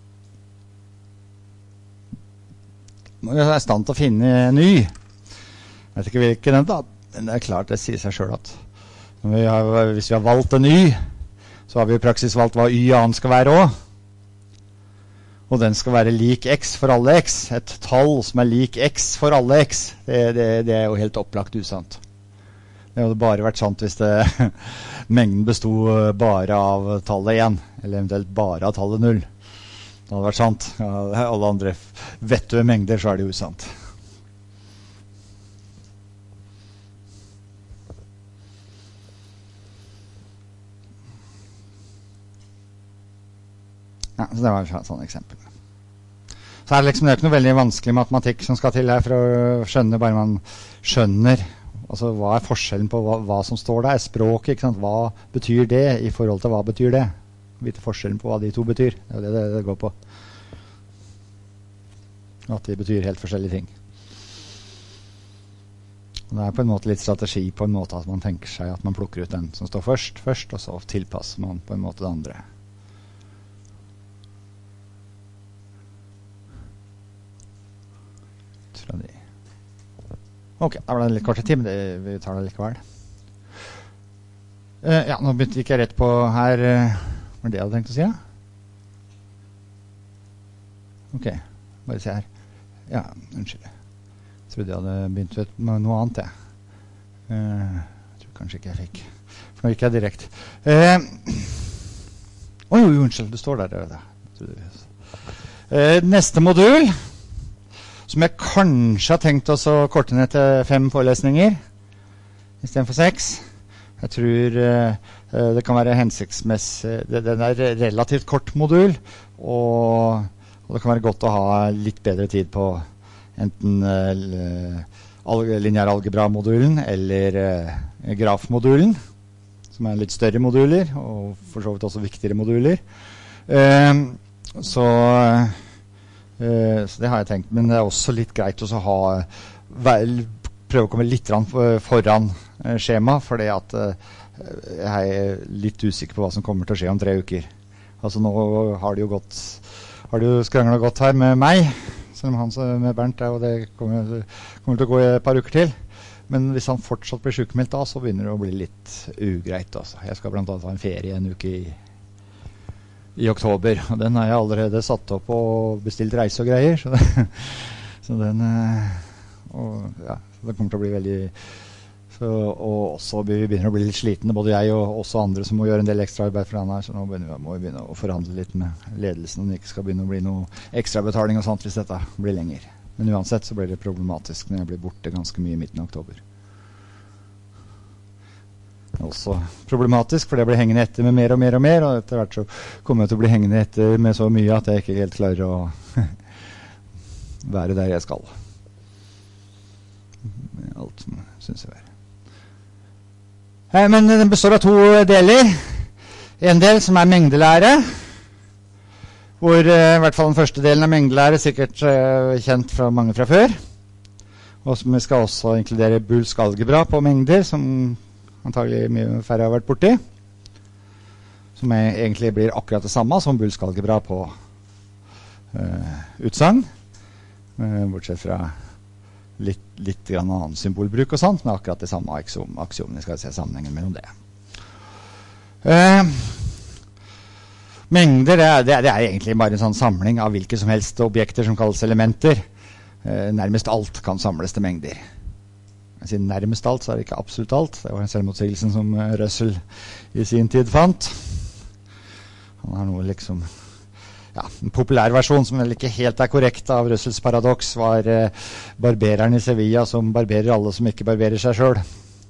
Speaker 1: Nå er jeg i stand til å finne en y. Jeg vet ikke hvilken den da. Men det er klart, det sier seg selv at når vi har, hvis vi har valgt en y, så har vi i praksis valgt hva y-an skal være også. Og den skal være lik x for alle x. Et tall som er lik x for alle x, det, det, det er jo helt opplagt usant. Det hadde bare vært sant hvis det, mengden bestod bare av tallet én, eller eventuelt bare av tallet null. Det hadde vært sant. Ja, alle andre vettue mengder, så er det usant. Ja, så det var et sånn eksempel. Så er det liksom det er ikke noe veldig vanskelig matematikk som skal til her for å skjønne, bare man skjønner altså hva er forskjellen på hva, hva som står der, språk, ikke sant? Hva betyr det i forhold til hva betyr det? Vite forskjellen på hva de to betyr, det er det det, det går på. At de betyr helt forskjellige ting. Og det er på en måte litt strategi på en måte at man tenker seg at man plukker ut den som står først, først og så tilpasser man på en måte det andre. Ok, da var det litt korte tid, men det, vi tar det likevel. Uh, ja, nå begynte ikke jeg rett på her. Uh, var det det jeg hadde tenkt å si? Ja? Ok, bare se her. Ja, unnskyld. Jeg trodde jeg hadde begynt med noe annet, jeg. Uh, jeg tror kanskje ikke jeg fikk. For nå gikk jeg direkte. Uh, Oi, oh, unnskyld, det står der. Uh, neste modul, som jeg kanskje har tenkt oss å korte ned til fem forelesninger i stedet for seks. Jeg tror uh, det kan være hensiktsmessig. Det, den er relativt kort modul, og, og det kan være godt å ha litt bedre tid på enten uh, linear-algebra-modulen eller uh, grafmodulen, som er litt større moduler, og for så vidt også viktigere moduler. Uh, så... Uh, så det har jeg tenkt, men det er også litt greit å ha, vel, prøve å komme litt foran uh, skjema, fordi at uh, jeg er litt usikker på hva som kommer til å skje om tre uker. Altså nå har det jo gått, har det jo skranglet godt her med meg, selv om han med Bernt er, og det kommer, kommer til å gå et par uker til. Men hvis han fortsatt blir sykemeldt da, så begynner det å bli litt ugreit. Altså. Jeg skal blant annet ha en ferie en uke i i oktober, og den har jeg allerede satt opp og bestilt reise og greier, så, det, så den og, ja, det kommer til å bli veldig så, og også vi begynner å bli litt slitne, både jeg og også andre som må gjøre en del ekstra arbeid for han her, så nå begynner vi, må vi begynne å forhandle litt med ledelsen om det ikke skal begynne å bli noe ekstra betaling og sånt hvis dette blir lenger. Men uansett så blir det problematisk når jeg blir borte ganske mye i midten av oktober. Også problematisk, for det blir hengende etter med mer og mer og mer, og etter hvert så kommer jeg til å bli hengende etter med så mye at jeg ikke helt klarer å være der jeg skal. Alt som synes jeg er. Men den består av to deler. En del som er mengdelære, hvor i hvert fall den første delen av mengdelære sikkert kjent fra mange fra før, og som vi skal også inkludere bulsk algebra på mengder, som antagelig mye færre har vært borti. som er, egentlig blir akkurat det samme som Boolsk-algebra på uh, utsagn, uh, bortsett fra litt, litt grann annen symbolbruk og sånt, men akkurat det samme aksiom, aksiomene skal se sammenhengen mellom det. Uh, mengder, det er, det, er, det er egentlig bare en sånn samling av hvilke som helst objekter som kalles elementer. Uh, nærmest alt kan samles til mengder. Jeg sier nærmest alt, så er det ikke absolutt alt. Det var en selvmotsigelsen som uh, Russell i sin tid fant. Han har noe liksom... Ja, en populær versjon som vel ikke helt er korrekt av Russells paradoks var uh, barbereren i Sevilla som barberer alle som ikke barberer seg selv.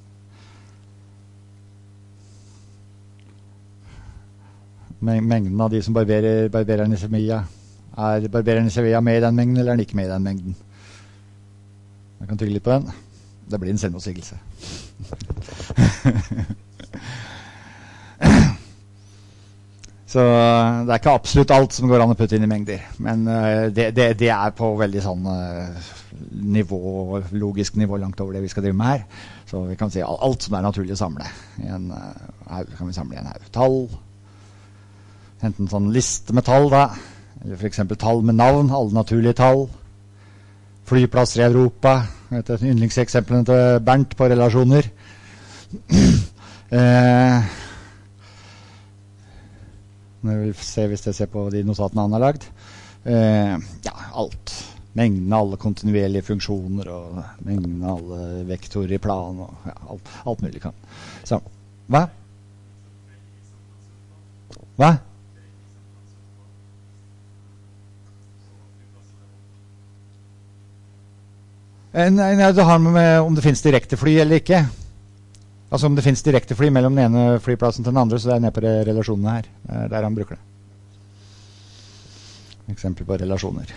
Speaker 1: Mengden av de som barberer barbereren i Sevilla, er barbereren i Sevilla med i den mengden, eller er den ikke med i den mengden? Jeg kan tygge litt på den. Det blir en selvmotsigelse. Så det er ikke absolutt alt som går an å putte inn i mengder, men uh, det, det, det er på veldig sånn uh, nivå, logisk nivå langt over det vi skal drive med her. Så vi kan si alt, alt som er naturlig å samle i en uh, haug, kan vi samle i en haug. Tall, enten sånn liste med tall da, eller for eksempel tall med navn, alle naturlige tall. Flyplasser i Europa, et av yndlingseksemplene til Bernt på relasjoner. uh, Når vi ser, hvis jeg ser på de notatene han har lagd. Eh, ja, alt. Mengden av alle kontinuerlige funksjoner, og mengden av alle vektorer i plan, og ja, alt, alt mulig kan. Så, hva? Hva? Eh, nei, nei, det har med om det finnes direkte fly eller ikke. Altså om det finnes direkte fly mellom den ene flyplassen til den andre, så det er ned på relasjonene her. Det er der han bruker det. Eksempel på relasjoner.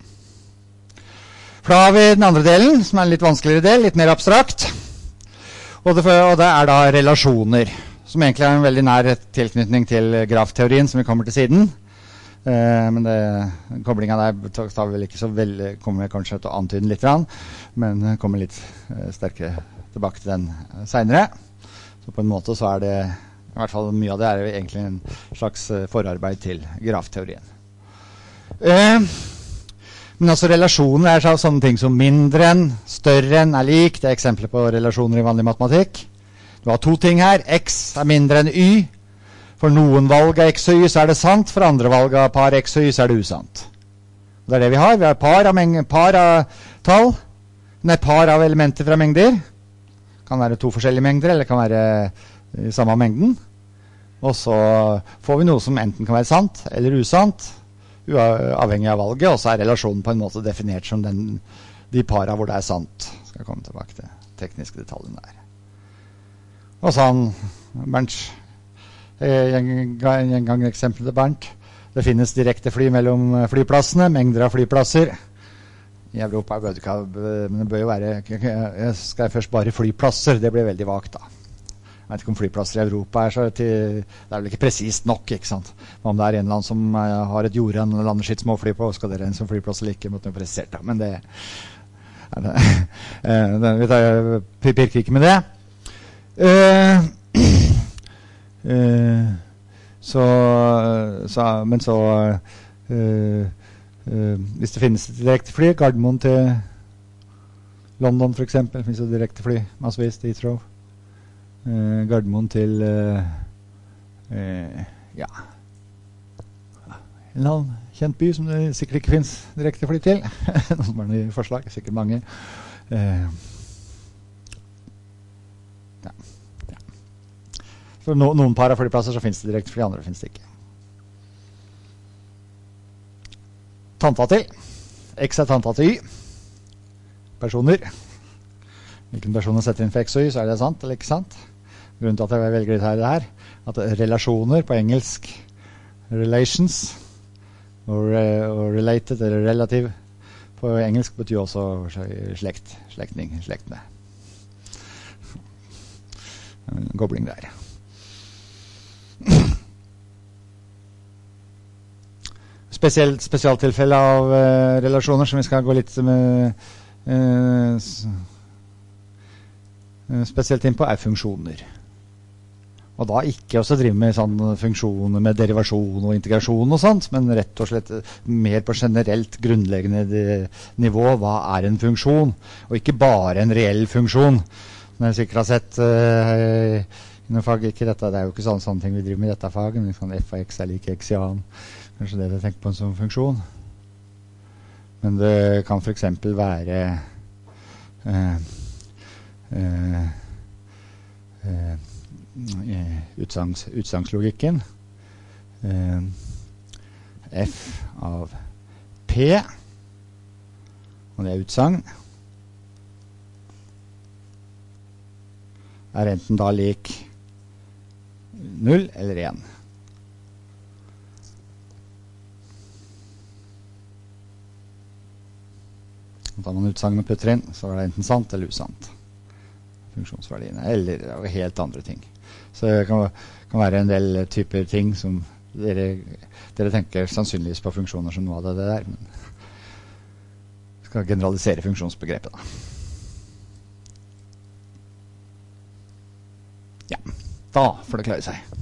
Speaker 1: For da har vi den andre delen, som er en litt vanskeligere del, litt mer abstrakt. Og det, og det er da relasjoner, som egentlig er en veldig nær tilknytning til grafteorien, som vi kommer til siden. Eh, men det, koblingen der tar vi vel ikke så veldig, kommer vi kanskje til å antyde litt, men kommer litt eh, sterkere tilbake til den senere. Så på en måte så er det, i hvert fall mye av det er jo egentlig en slags forarbeid til grafteorien. Eh, men altså relasjoner er så, sånne ting som mindre enn, større enn er lik. Det er eksempler på relasjoner i vanlig matematikk. Du har to ting her. X er mindre enn y. For noen valg av x og y så er det sant, for andre valg av par x og y så er det usant. Det er det vi har. Vi har par av, meng- par av tall, nei, par av elementer fra mengder. Kan være to forskjellige mengder, eller kan være i samme mengden. Og så får vi noe som enten kan være sant eller usant, avhengig av valget, og så er relasjonen på en måte definert som den, de para hvor det er sant. Skal jeg komme tilbake til tekniske detaljene der. Og sånn, Bernt, en gang eksempel til Bernt. Det finnes direkte fly mellom flyplassene, mengder av flyplasser. I Europa bør det, ikke, men det bør jo være, jeg skal først bare flyplasser, det blir veldig vagt da. Jeg vet ikke om flyplasser i Europa er så til, det er vel ikke presist nok, ikke sant? Om det er en eller annen som har et jorden og lander sitt småfly på, skal det regne som flyplass eller ikke, måtte noe presisert da, men det, det, det vi tar, pirker ikke med det. Uh, uh, så, så, men så... Uh, Uh, hvis det finnes et direkte fly, Gardermoen til London for eksempel, finnes det direkte fly, massevis til Heathrow. Uh, Gardermoen til uh, uh, ja en eller annen kjent by som det sikkert ikke finnes direkte fly til. Noen som har noen forslag, sikkert mange. Uh, ja, ja. For no, noen par av flyplasser så finnes det direkte fly, andre finnes det ikke. Tanta til. X er tanta til y. Personer. Hvilken personer setter inn for x og y, så er det sant eller ikke sant. Grunnen til at jeg velger litt her det her, at relasjoner på engelsk, relations, og, og related eller relativ på engelsk betyr også slekt, slektning, slekt med. En gobling der. Spesielt, spesialtilfelle av uh, relasjoner som vi skal gå litt med, uh, s- uh, spesielt inn på er funksjoner. Og da ikke også drive med sånn funksjoner med derivasjon og integrasjon og sånt, men rett og slett mer på generelt grunnleggende nivå. Hva er en funksjon? Og ikke bare en reell funksjon. Som jeg sikkert har sett uh, i noen fag, ikke dette, det er jo ikke sånne, sånne ting vi driver med i dette faget, men sånn f av x er like x i a. Kanskje det du tenker på en sånn funksjon. Men det kan for eksempel være uh, uh, uh, Utsangs, utsangslogikken uh, f av p, og det er utsagn, er enten da lik null eller én. Tar man utsagn og putter inn, så er det enten sant eller usant. Funksjonsverdiene, eller helt andre ting. Så det kan, kan være en del typer ting som dere, dere tenker sannsynligvis på funksjoner som noe av det der, men skal generalisere funksjonsbegrepet da. Ja, da får det klare seg.